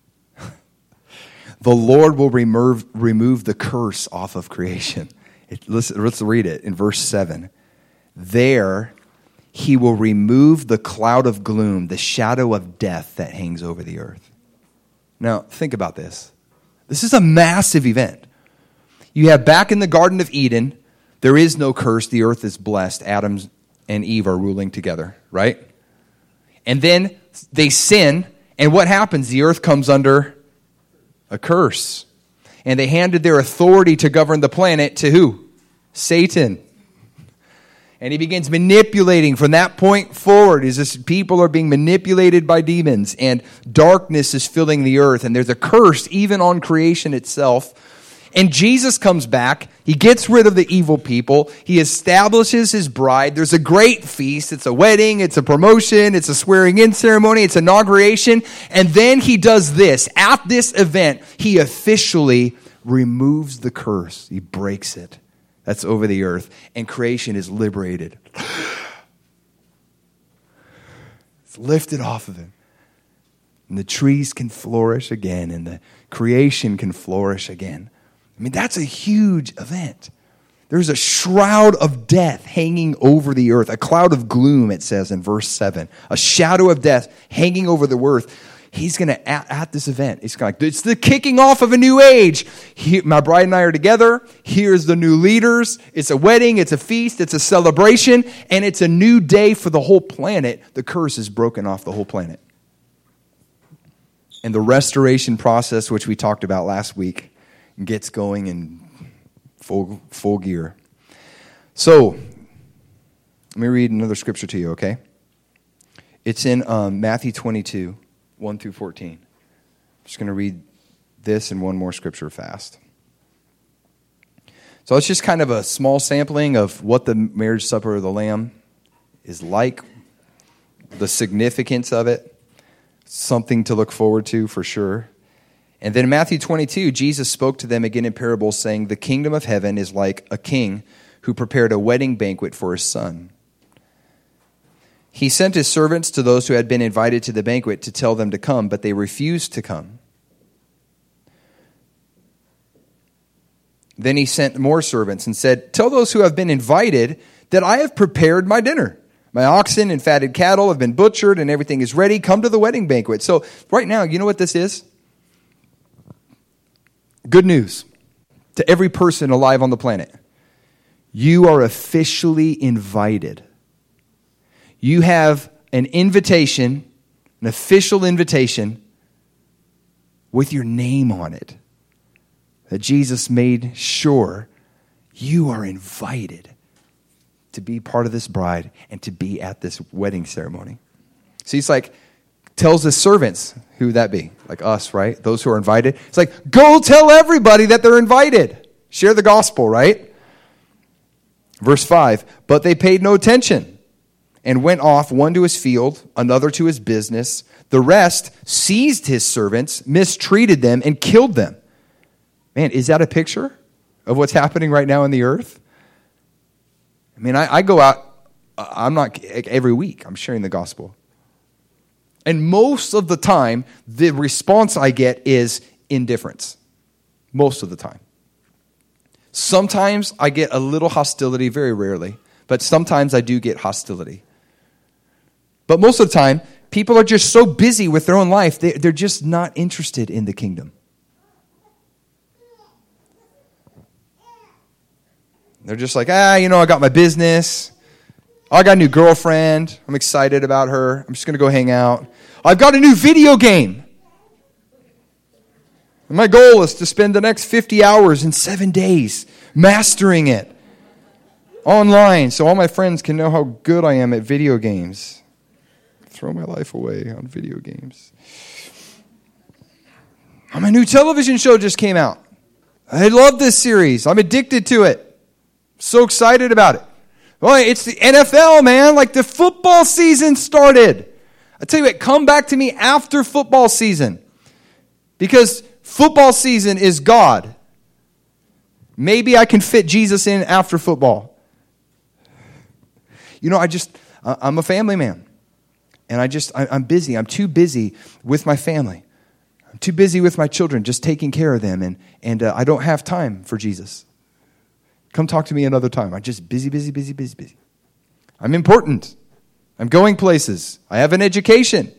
The Lord will remove, remove the curse off of creation. It, let's, let's read it in verse seven. There he will remove the cloud of gloom, the shadow of death that hangs over the earth. Now, think about this. This is a massive event. You have back in the Garden of Eden, there is no curse. The earth is blessed. Adam and Eve are ruling together, right? And then they sin, and what happens? The earth comes under a curse. And they handed their authority to govern the planet to who? Satan. And he begins manipulating from that point forward. Is this people are being manipulated by demons, and darkness is filling the earth, and there's a curse even on creation itself. And Jesus comes back. He gets rid of the evil people. He establishes his bride. There's a great feast. It's a wedding. It's a promotion. It's a swearing-in ceremony. It's inauguration. And then he does this. At this event, he officially removes the curse. He breaks it. That's over the earth. And creation is liberated. It's lifted off of him. And the trees can flourish again. And the creation can flourish again. I mean, that's a huge event. There's a shroud of death hanging over the earth. A cloud of gloom, it says in verse seven. A shadow of death hanging over the earth. He's going to, at, at this event, it's like, it's the kicking off of a new age. He, my bride and I are together. Here's the new leaders. It's a wedding. It's a feast. It's a celebration. And it's a new day for the whole planet. The curse is broken off the whole planet. And the restoration process, which we talked about last week, gets going in full, full gear. So, let me read another scripture to you, okay? It's in um, Matthew twenty-two. one through fourteen. I'm just going to read this and one more scripture fast. So it's just kind of a small sampling of what the marriage supper of the Lamb is like, the significance of it, something to look forward to for sure. And then in Matthew twenty-two, Jesus spoke to them again in parables, saying, the kingdom of heaven is like a king who prepared a wedding banquet for his son. He sent his servants to those who had been invited to the banquet to tell them to come, but they refused to come. Then he sent more servants and said, tell those who have been invited that I have prepared my dinner. My oxen and fatted cattle have been butchered and everything is ready. Come to the wedding banquet. So right now, you know what this is? Good news to every person alive on the planet. You are officially invited. You have an invitation, an official invitation with your name on it. That Jesus made sure you are invited to be part of this bride and to be at this wedding ceremony. See, it's like, tells his servants, who would that be? Like us, right? Those who are invited. It's like, go tell everybody that they're invited. Share the gospel, right? Verse five, but they paid no attention and went off, one to his field, another to his business. The rest seized his servants, mistreated them, and killed them. Man, is that a picture of what's happening right now in the earth? I mean, I, I go out, I'm not, every week, I'm sharing the gospel. And most of the time, the response I get is indifference. Most of the time. Sometimes I get a little hostility, very rarely, but sometimes I do get hostility. But most of the time, people are just so busy with their own life, they, they're just not interested in the kingdom. They're just like, ah, you know, I got my business. Oh, I got a new girlfriend. I'm excited about her. I'm just going to go hang out. I've got a new video game. And my goal is to spend the next fifty hours in seven days mastering it online so all my friends can know how good I am at video games. Throw my life away on video games. My new television show just came out. I love this series. I'm addicted to it. So excited about it. Well, it's the N F L, man. Like the football season started. I tell you what, come back to me after football season. Because football season is God. Maybe I can fit Jesus in after football. You know, I just, I'm a family man. And I just, I'm busy. I'm too busy with my family. I'm too busy with my children, just taking care of them. And, and uh, I don't have time for Jesus. Come talk to me another time. I'm just busy, busy, busy, busy, busy. I'm important. I'm going places. I have an education.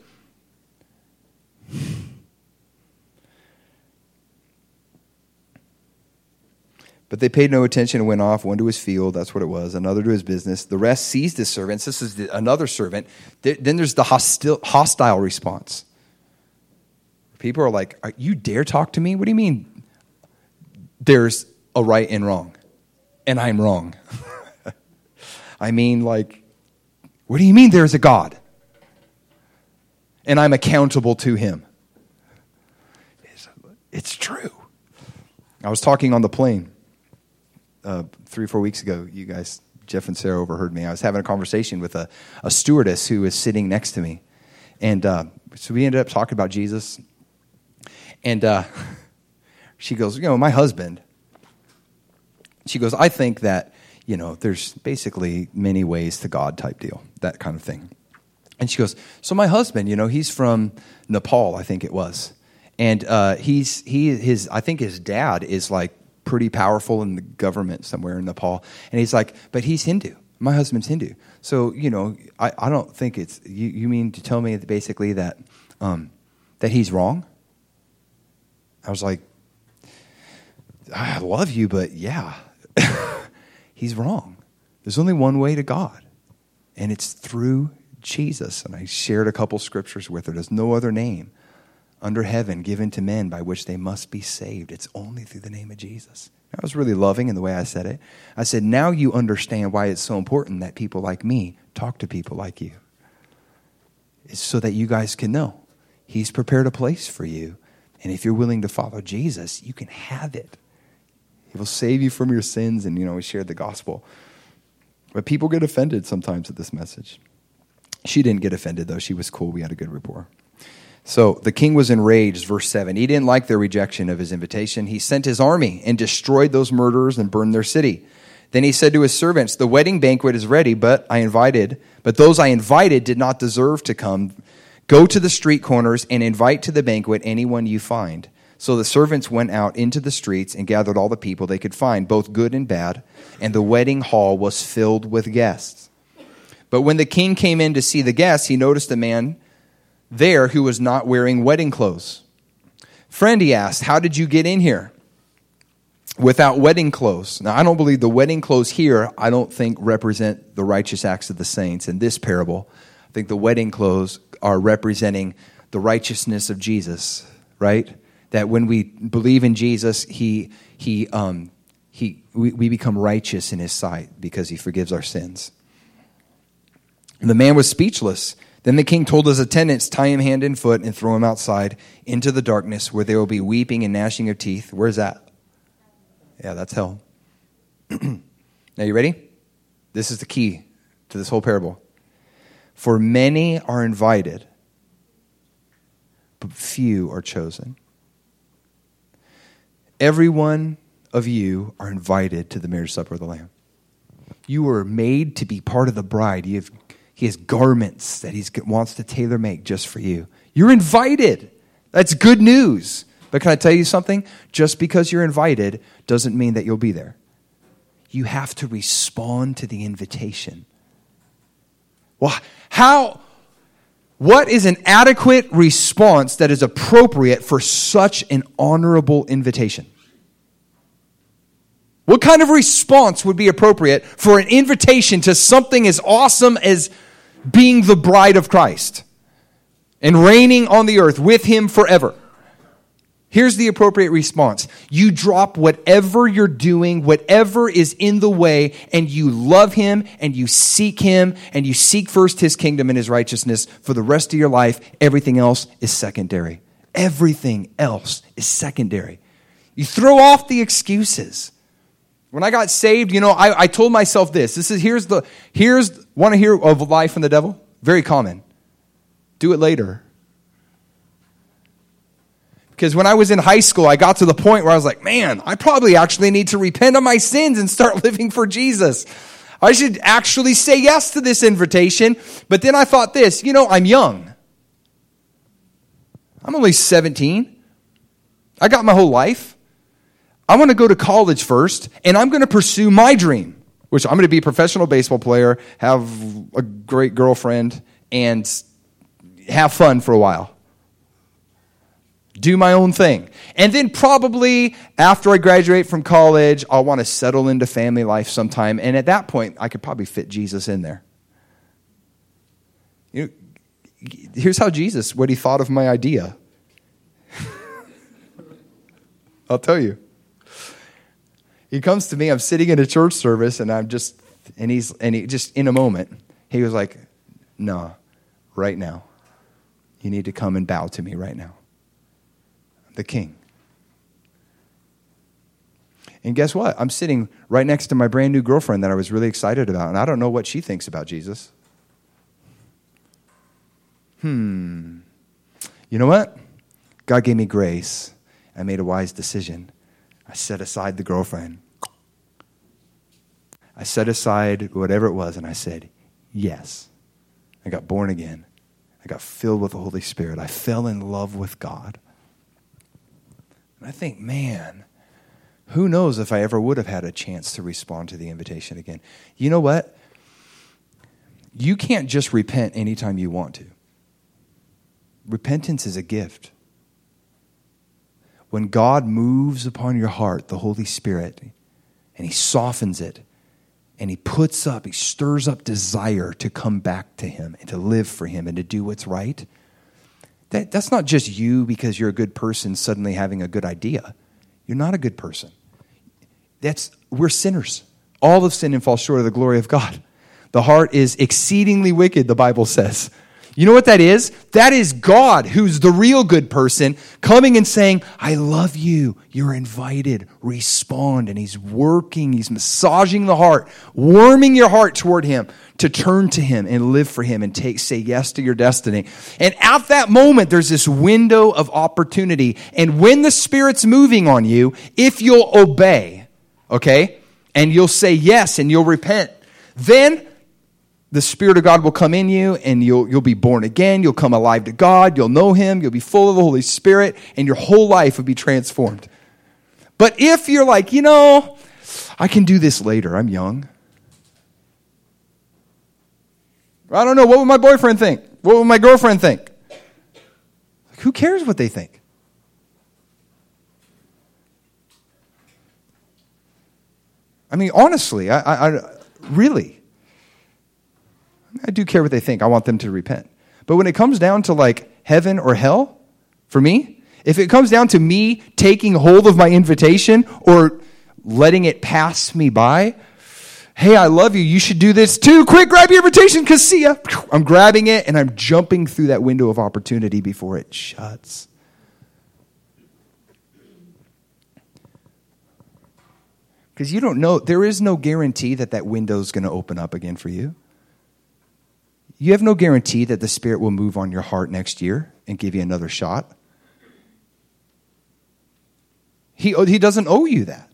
But they paid no attention and went off, one to his field, that's what it was, another to his business. The rest seized his servants. This is the, another servant. Then there's the hostile, hostile response. People are like, are, you dare talk to me? What do you mean there's a right and wrong? And I'm wrong. I mean, like, what do you mean there's a God? And I'm accountable to him. It's, it's true. I was talking on the plane uh, three or four weeks ago. You guys, Jeff and Sarah overheard me. I was having a conversation with a, a stewardess who was sitting next to me. And uh, so we ended up talking about Jesus. And uh, she goes, you know, my husband, she goes, I think that, you know, there's basically many ways to God type deal, that kind of thing. And she goes, so my husband, you know, he's from Nepal, I think it was. And uh, he's, he, his, I think his dad is like pretty powerful in the government somewhere in Nepal. And he's like, but he's Hindu. My husband's Hindu. So, you know, I, I don't think it's, you, you mean to tell me that basically that, um, that he's wrong? I was like, I love you, but yeah. He's wrong. There's only one way to God, and it's through Jesus. And I shared a couple scriptures with her. There's no other name under heaven given to men by which they must be saved. It's only through the name of Jesus. I was really loving in the way I said it. I said, now you understand why it's so important that people like me talk to people like you. It's so that you guys can know he's prepared a place for you. And if you're willing to follow Jesus, you can have it. He will save you from your sins, and, you know, we shared the gospel. But people get offended sometimes at this message. She didn't get offended, though. She was cool. We had a good rapport. So the king was enraged, verse seven. He didn't like their rejection of his invitation. He sent his army and destroyed those murderers and burned their city. Then he said to his servants, the wedding banquet is ready, but I invited, but those I invited did not deserve to come. Go to the street corners and invite to the banquet anyone you find. So the servants went out into the streets and gathered all the people they could find, both good and bad, and the wedding hall was filled with guests. But when the king came in to see the guests, he noticed a man there who was not wearing wedding clothes. Friend, he asked, how did you get in here? without wedding clothes. Now, I don't believe the wedding clothes here, I don't think represent the righteous acts of the saints in this parable. I think the wedding clothes are representing the righteousness of Jesus, right? That when we believe in Jesus, he he um he we, we become righteous in his sight because he forgives our sins. The man was speechless. Then the king told his attendants, tie him hand and foot and throw him outside into the darkness where there will be weeping and gnashing of teeth. Where's that? Yeah, that's hell. Now, you ready? This is the key to this whole parable. For many are invited, but few are chosen. Every one of you are invited to the marriage supper of the Lamb. You were made to be part of the bride. You have, he has garments that he wants to tailor make just for you. You're invited. That's good news. But can I tell you something? Just because you're invited doesn't mean that you'll be there. You have to respond to the invitation. Well, how, what is an adequate response that is appropriate for such an honorable invitation? What kind of response would be appropriate for an invitation to something as awesome as being the bride of Christ and reigning on the earth with him forever? Here's the appropriate response. You drop whatever you're doing, whatever is in the way, and you love him, and you seek him, and you seek first his kingdom and his righteousness for the rest of your life. Everything else is secondary. Everything else is secondary. You throw off the excuses. When I got saved, you know, I, I told myself this. This is here's the here's want to hear of a lie from the devil? Very common. Do it later. Because when I was in high school, I got to the point where I was like, man, I probably actually need to repent of my sins and start living for Jesus. I should actually say yes to this invitation. But then I thought this, you know, I'm young. I'm only seventeen. I got my whole life. I want to go to college first, and I'm going to pursue my dream, which I'm going to be a professional baseball player, have a great girlfriend, and have fun for a while. Do my own thing. And then probably after I graduate from college, I'll want to settle into family life sometime. And at that point, I could probably fit Jesus in there. You know, here's how Jesus, what he thought of my idea. I'll tell you. He comes to me, I'm sitting in a church service, and I'm just, and he's, and he just in a moment, he was like, no, right now. You need to come and bow to me right now. The king. And guess what? I'm sitting right next to my brand new girlfriend that I was really excited about, and I don't know what she thinks about Jesus. Hmm. You know what? God gave me grace. I made a wise decision. I set aside the girlfriend. I set aside whatever it was, and I said, yes. I got born again. I got filled with the Holy Spirit. I fell in love with God. I think, man, who knows if I ever would have had a chance to respond to the invitation again. You know what? You can't just repent anytime you want to. Repentance is a gift. When God moves upon your heart, the Holy Spirit, and he softens it, and he puts up, he stirs up desire to come back to him and to live for him and to do what's right. That, that's not just you because you're a good person suddenly having a good idea. You're not a good person. That's we're sinners. All have sinned and fall short of the glory of God. The heart is exceedingly wicked, the Bible says. You know what that is? That is God, who's the real good person, coming and saying, I love you. You're invited. Respond. And he's working. He's massaging the heart, warming your heart toward him to turn to him and live for him and take say yes to your destiny. And at that moment, there's this window of opportunity. And when the Spirit's moving on you, if you'll obey, okay, and you'll say yes and you'll repent, then the Spirit of God will come in you, and you'll you'll be born again. You'll come alive to God. You'll know him. You'll be full of the Holy Spirit, and your whole life will be transformed. But if you're like, you know, I can do this later. I'm young. I don't know. What would my boyfriend think? What would my girlfriend think? Who cares what they think? I mean, honestly, I, I, I really, I do care what they think. I want them to repent. But when it comes down to like heaven or hell, for me, if it comes down to me taking hold of my invitation or letting it pass me by, hey, I love you, you should do this too. Quick, grab your invitation, because see ya. I'm grabbing it and I'm jumping through that window of opportunity before it shuts. Because you don't know, there is no guarantee that that window is going to open up again for you. You have no guarantee that the Spirit will move on your heart next year and give you another shot. He, he doesn't owe you that.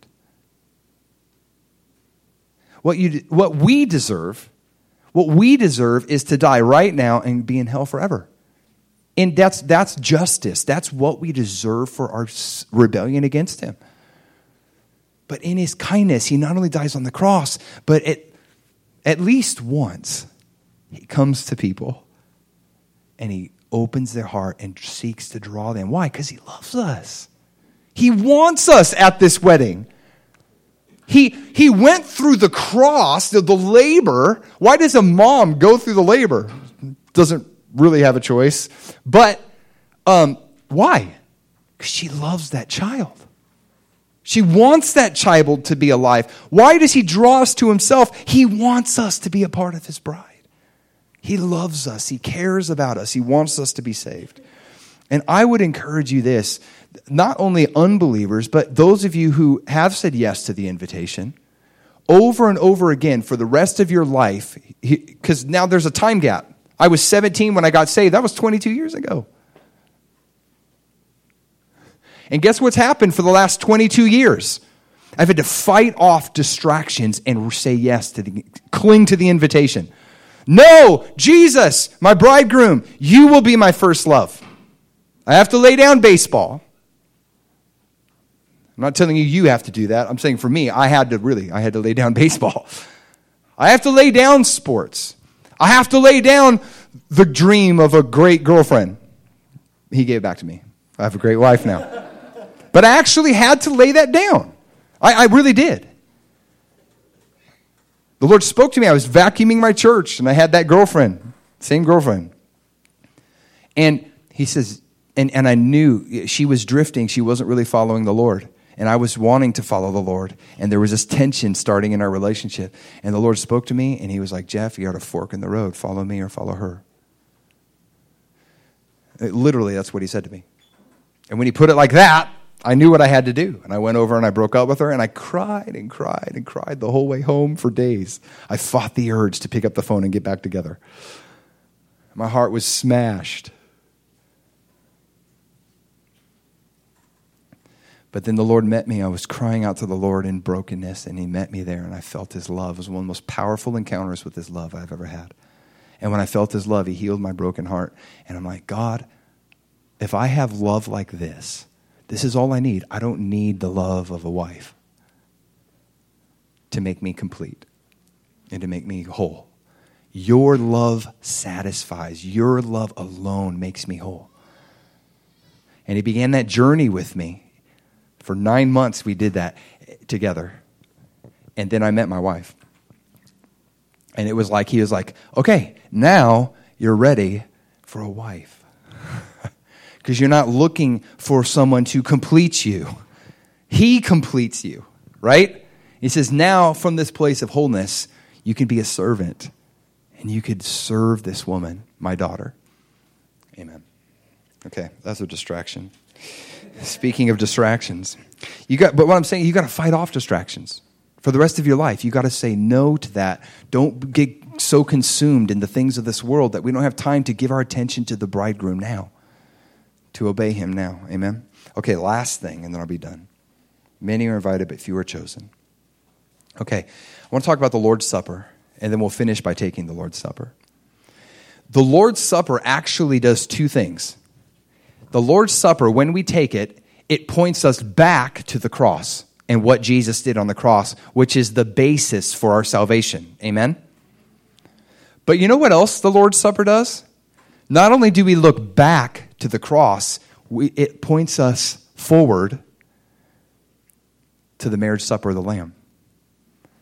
What you, what we deserve, what we deserve is to die right now and be in hell forever. And that's, that's justice. That's what we deserve for our rebellion against him. But in his kindness, he not only dies on the cross, but at, at least once, he comes to people and he opens their heart and seeks to draw them. Why? Because he loves us. He wants us at this wedding. He, he went through the cross, the, the labor. Why does a mom go through the labor? Doesn't really have a choice. But um, why? Because she loves that child. She wants that child to be alive. Why does he draw us to himself? He wants us to be a part of his bride. He loves us. He cares about us. He wants us to be saved. And I would encourage you this, not only unbelievers, but those of you who have said yes to the invitation, over and over again for the rest of your life, because now there's a time gap. I was seventeen when I got saved. That was twenty-two years ago. And guess what's happened for the last twenty-two years? I've had to fight off distractions and say yes to the, cling to the invitation. No, Jesus, my bridegroom, you will be my first love. I have to lay down baseball. I'm not telling you you have to do that. I'm saying for me, I had to really, I had to lay down baseball. I have to lay down sports. I have to lay down the dream of a great girlfriend. He gave it back to me. I have a great wife now. But I actually had to lay that down. I, I really did. The Lord spoke to me. I was vacuuming my church, and I had that girlfriend, same girlfriend. And he says, and, and I knew she was drifting. She wasn't really following the Lord. And I was wanting to follow the Lord. And there was this tension starting in our relationship. And the Lord spoke to me, and he was like, Jeff, you got a fork in the road. Follow me or follow her. It, literally, that's what he said to me. And when he put it like that, I knew what I had to do. And I went over and I broke up with her, and I cried and cried and cried the whole way home for days. I fought the urge to pick up the phone and get back together. My heart was smashed. But then the Lord met me. I was crying out to the Lord in brokenness, and he met me there, and I felt his love. It was one of the most powerful encounters with his love I've ever had. And when I felt his love, he healed my broken heart. And I'm like, God, if I have love like this, this is all I need. I don't need the love of a wife to make me complete and to make me whole. Your love satisfies. Your love alone makes me whole. And he began that journey with me. For nine months we did that together. And then I met my wife. And it was like, he was like, okay, now you're ready for a wife. Because you're not looking for someone to complete you. He completes you, right? He says, now from this place of wholeness, you can be a servant. And you could serve this woman, my daughter. Amen. Okay, that's a distraction. Speaking of distractions, you got. But what I'm saying, you got to fight off distractions for the rest of your life. You got to say no to that. Don't get so consumed in the things of this world that we don't have time to give our attention to the bridegroom now, to obey him now. Amen. Okay, last thing, and then I'll be done. Many are invited, but few are chosen. Okay, I want to talk about the Lord's Supper, and then we'll finish by taking the Lord's Supper. The Lord's Supper actually does two things. The Lord's Supper, when we take it, it points us back to the cross and what Jesus did on the cross, which is the basis for our salvation. Amen? But you know what else the Lord's Supper does? Not only do we look back to the cross, we, it points us forward to the marriage supper of the Lamb.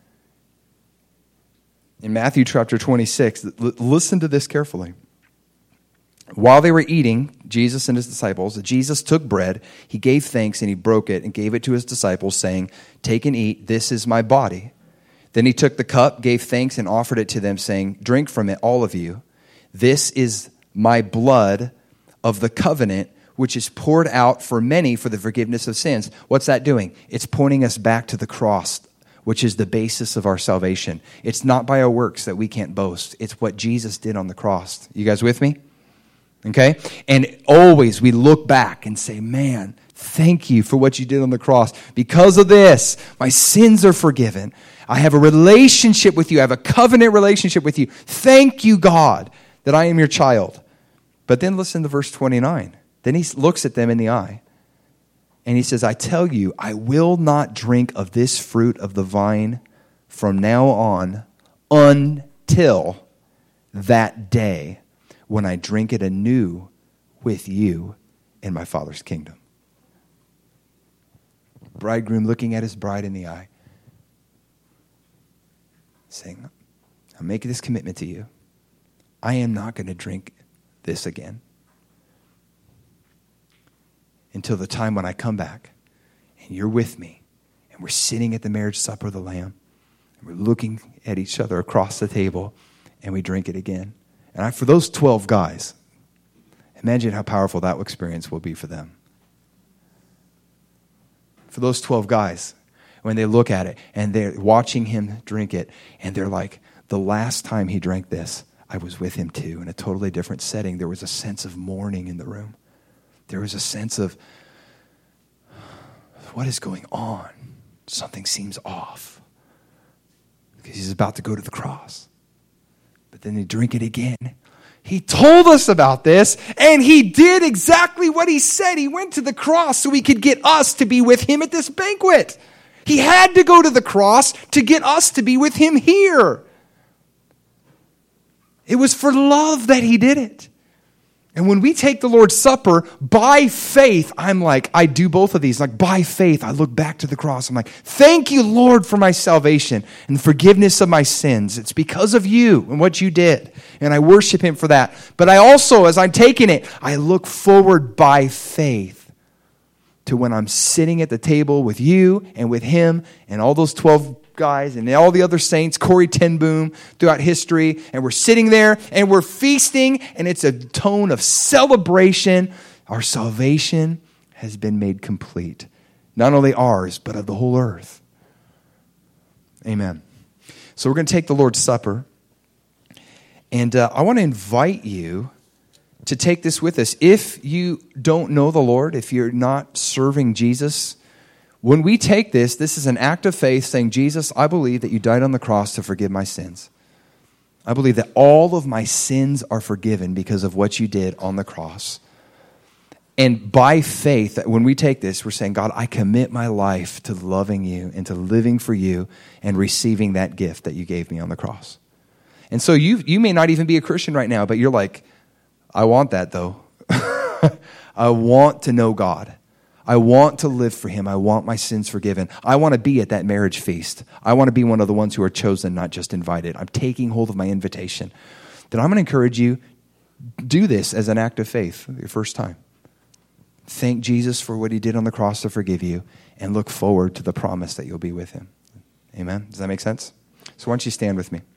In Matthew chapter twenty-six, l- listen to this carefully. While they were eating, Jesus and his disciples, Jesus took bread, he gave thanks, and he broke it and gave it to his disciples, saying, "Take and eat, this is my body." Then he took the cup, gave thanks, and offered it to them, saying, "Drink from it, all of you. This is my blood of the covenant, which is poured out for many for the forgiveness of sins." What's that doing? It's pointing us back to the cross, which is the basis of our salvation. It's not by our works that we can't boast. It's what Jesus did on the cross. You guys with me? Okay? And always we look back and say, man, thank you for what you did on the cross. Because of this, my sins are forgiven. I have a relationship with you. I have a covenant relationship with you. Thank you, God, that I am your child. But then listen to verse twenty-nine. Then he looks at them in the eye. And he says, "I tell you, I will not drink of this fruit of the vine from now on until that day when I drink it anew with you in my Father's kingdom." Bridegroom looking at his bride in the eye, saying, "I'm making this commitment to you. I am not going to drink this again until the time when I come back and you're with me and we're sitting at the marriage supper of the Lamb and we're looking at each other across the table and we drink it again." And I, for those twelve guys, imagine how powerful that experience will be for them. For those twelve guys, when they look at it and they're watching him drink it, and they're like, the last time he drank this, I was with him too, in a totally different setting. There was a sense of mourning in the room. There was a sense of, what is going on? Something seems off. Because he's about to go to the cross. But then they drink it again. He told us about this, and he did exactly what he said. He went to the cross so he could get us to be with him at this banquet. He had to go to the cross to get us to be with him here. It was for love that he did it. And when we take the Lord's Supper, by faith, I'm like, I do both of these. Like, by faith, I look back to the cross. I'm like, thank you, Lord, for my salvation and the forgiveness of my sins. It's because of you and what you did. And I worship him for that. But I also, as I'm taking it, I look forward by faith to when I'm sitting at the table with you and with him and all those twelve guys and all the other saints, Corrie ten Boom, throughout history, and we're sitting there and we're feasting, and it's a tone of celebration. Our salvation has been made complete. Not only ours, but of the whole earth. Amen. So we're going to take the Lord's Supper, and uh, I want to invite you to take this with us. If you don't know the Lord, if you're not serving Jesus, when we take this, this is an act of faith saying, Jesus, I believe that you died on the cross to forgive my sins. I believe that all of my sins are forgiven because of what you did on the cross. And by faith, when we take this, we're saying, God, I commit my life to loving you and to living for you and receiving that gift that you gave me on the cross. And so you you may not even be a Christian right now, but you're like, I want that though. I want to know God. I want to live for him. I want my sins forgiven. I want to be at that marriage feast. I want to be one of the ones who are chosen, not just invited. I'm taking hold of my invitation. Then I'm going to encourage you, do this as an act of faith your first time. Thank Jesus for what he did on the cross to forgive you, and look forward to the promise that you'll be with him. Amen? Does that make sense? So why don't you stand with me?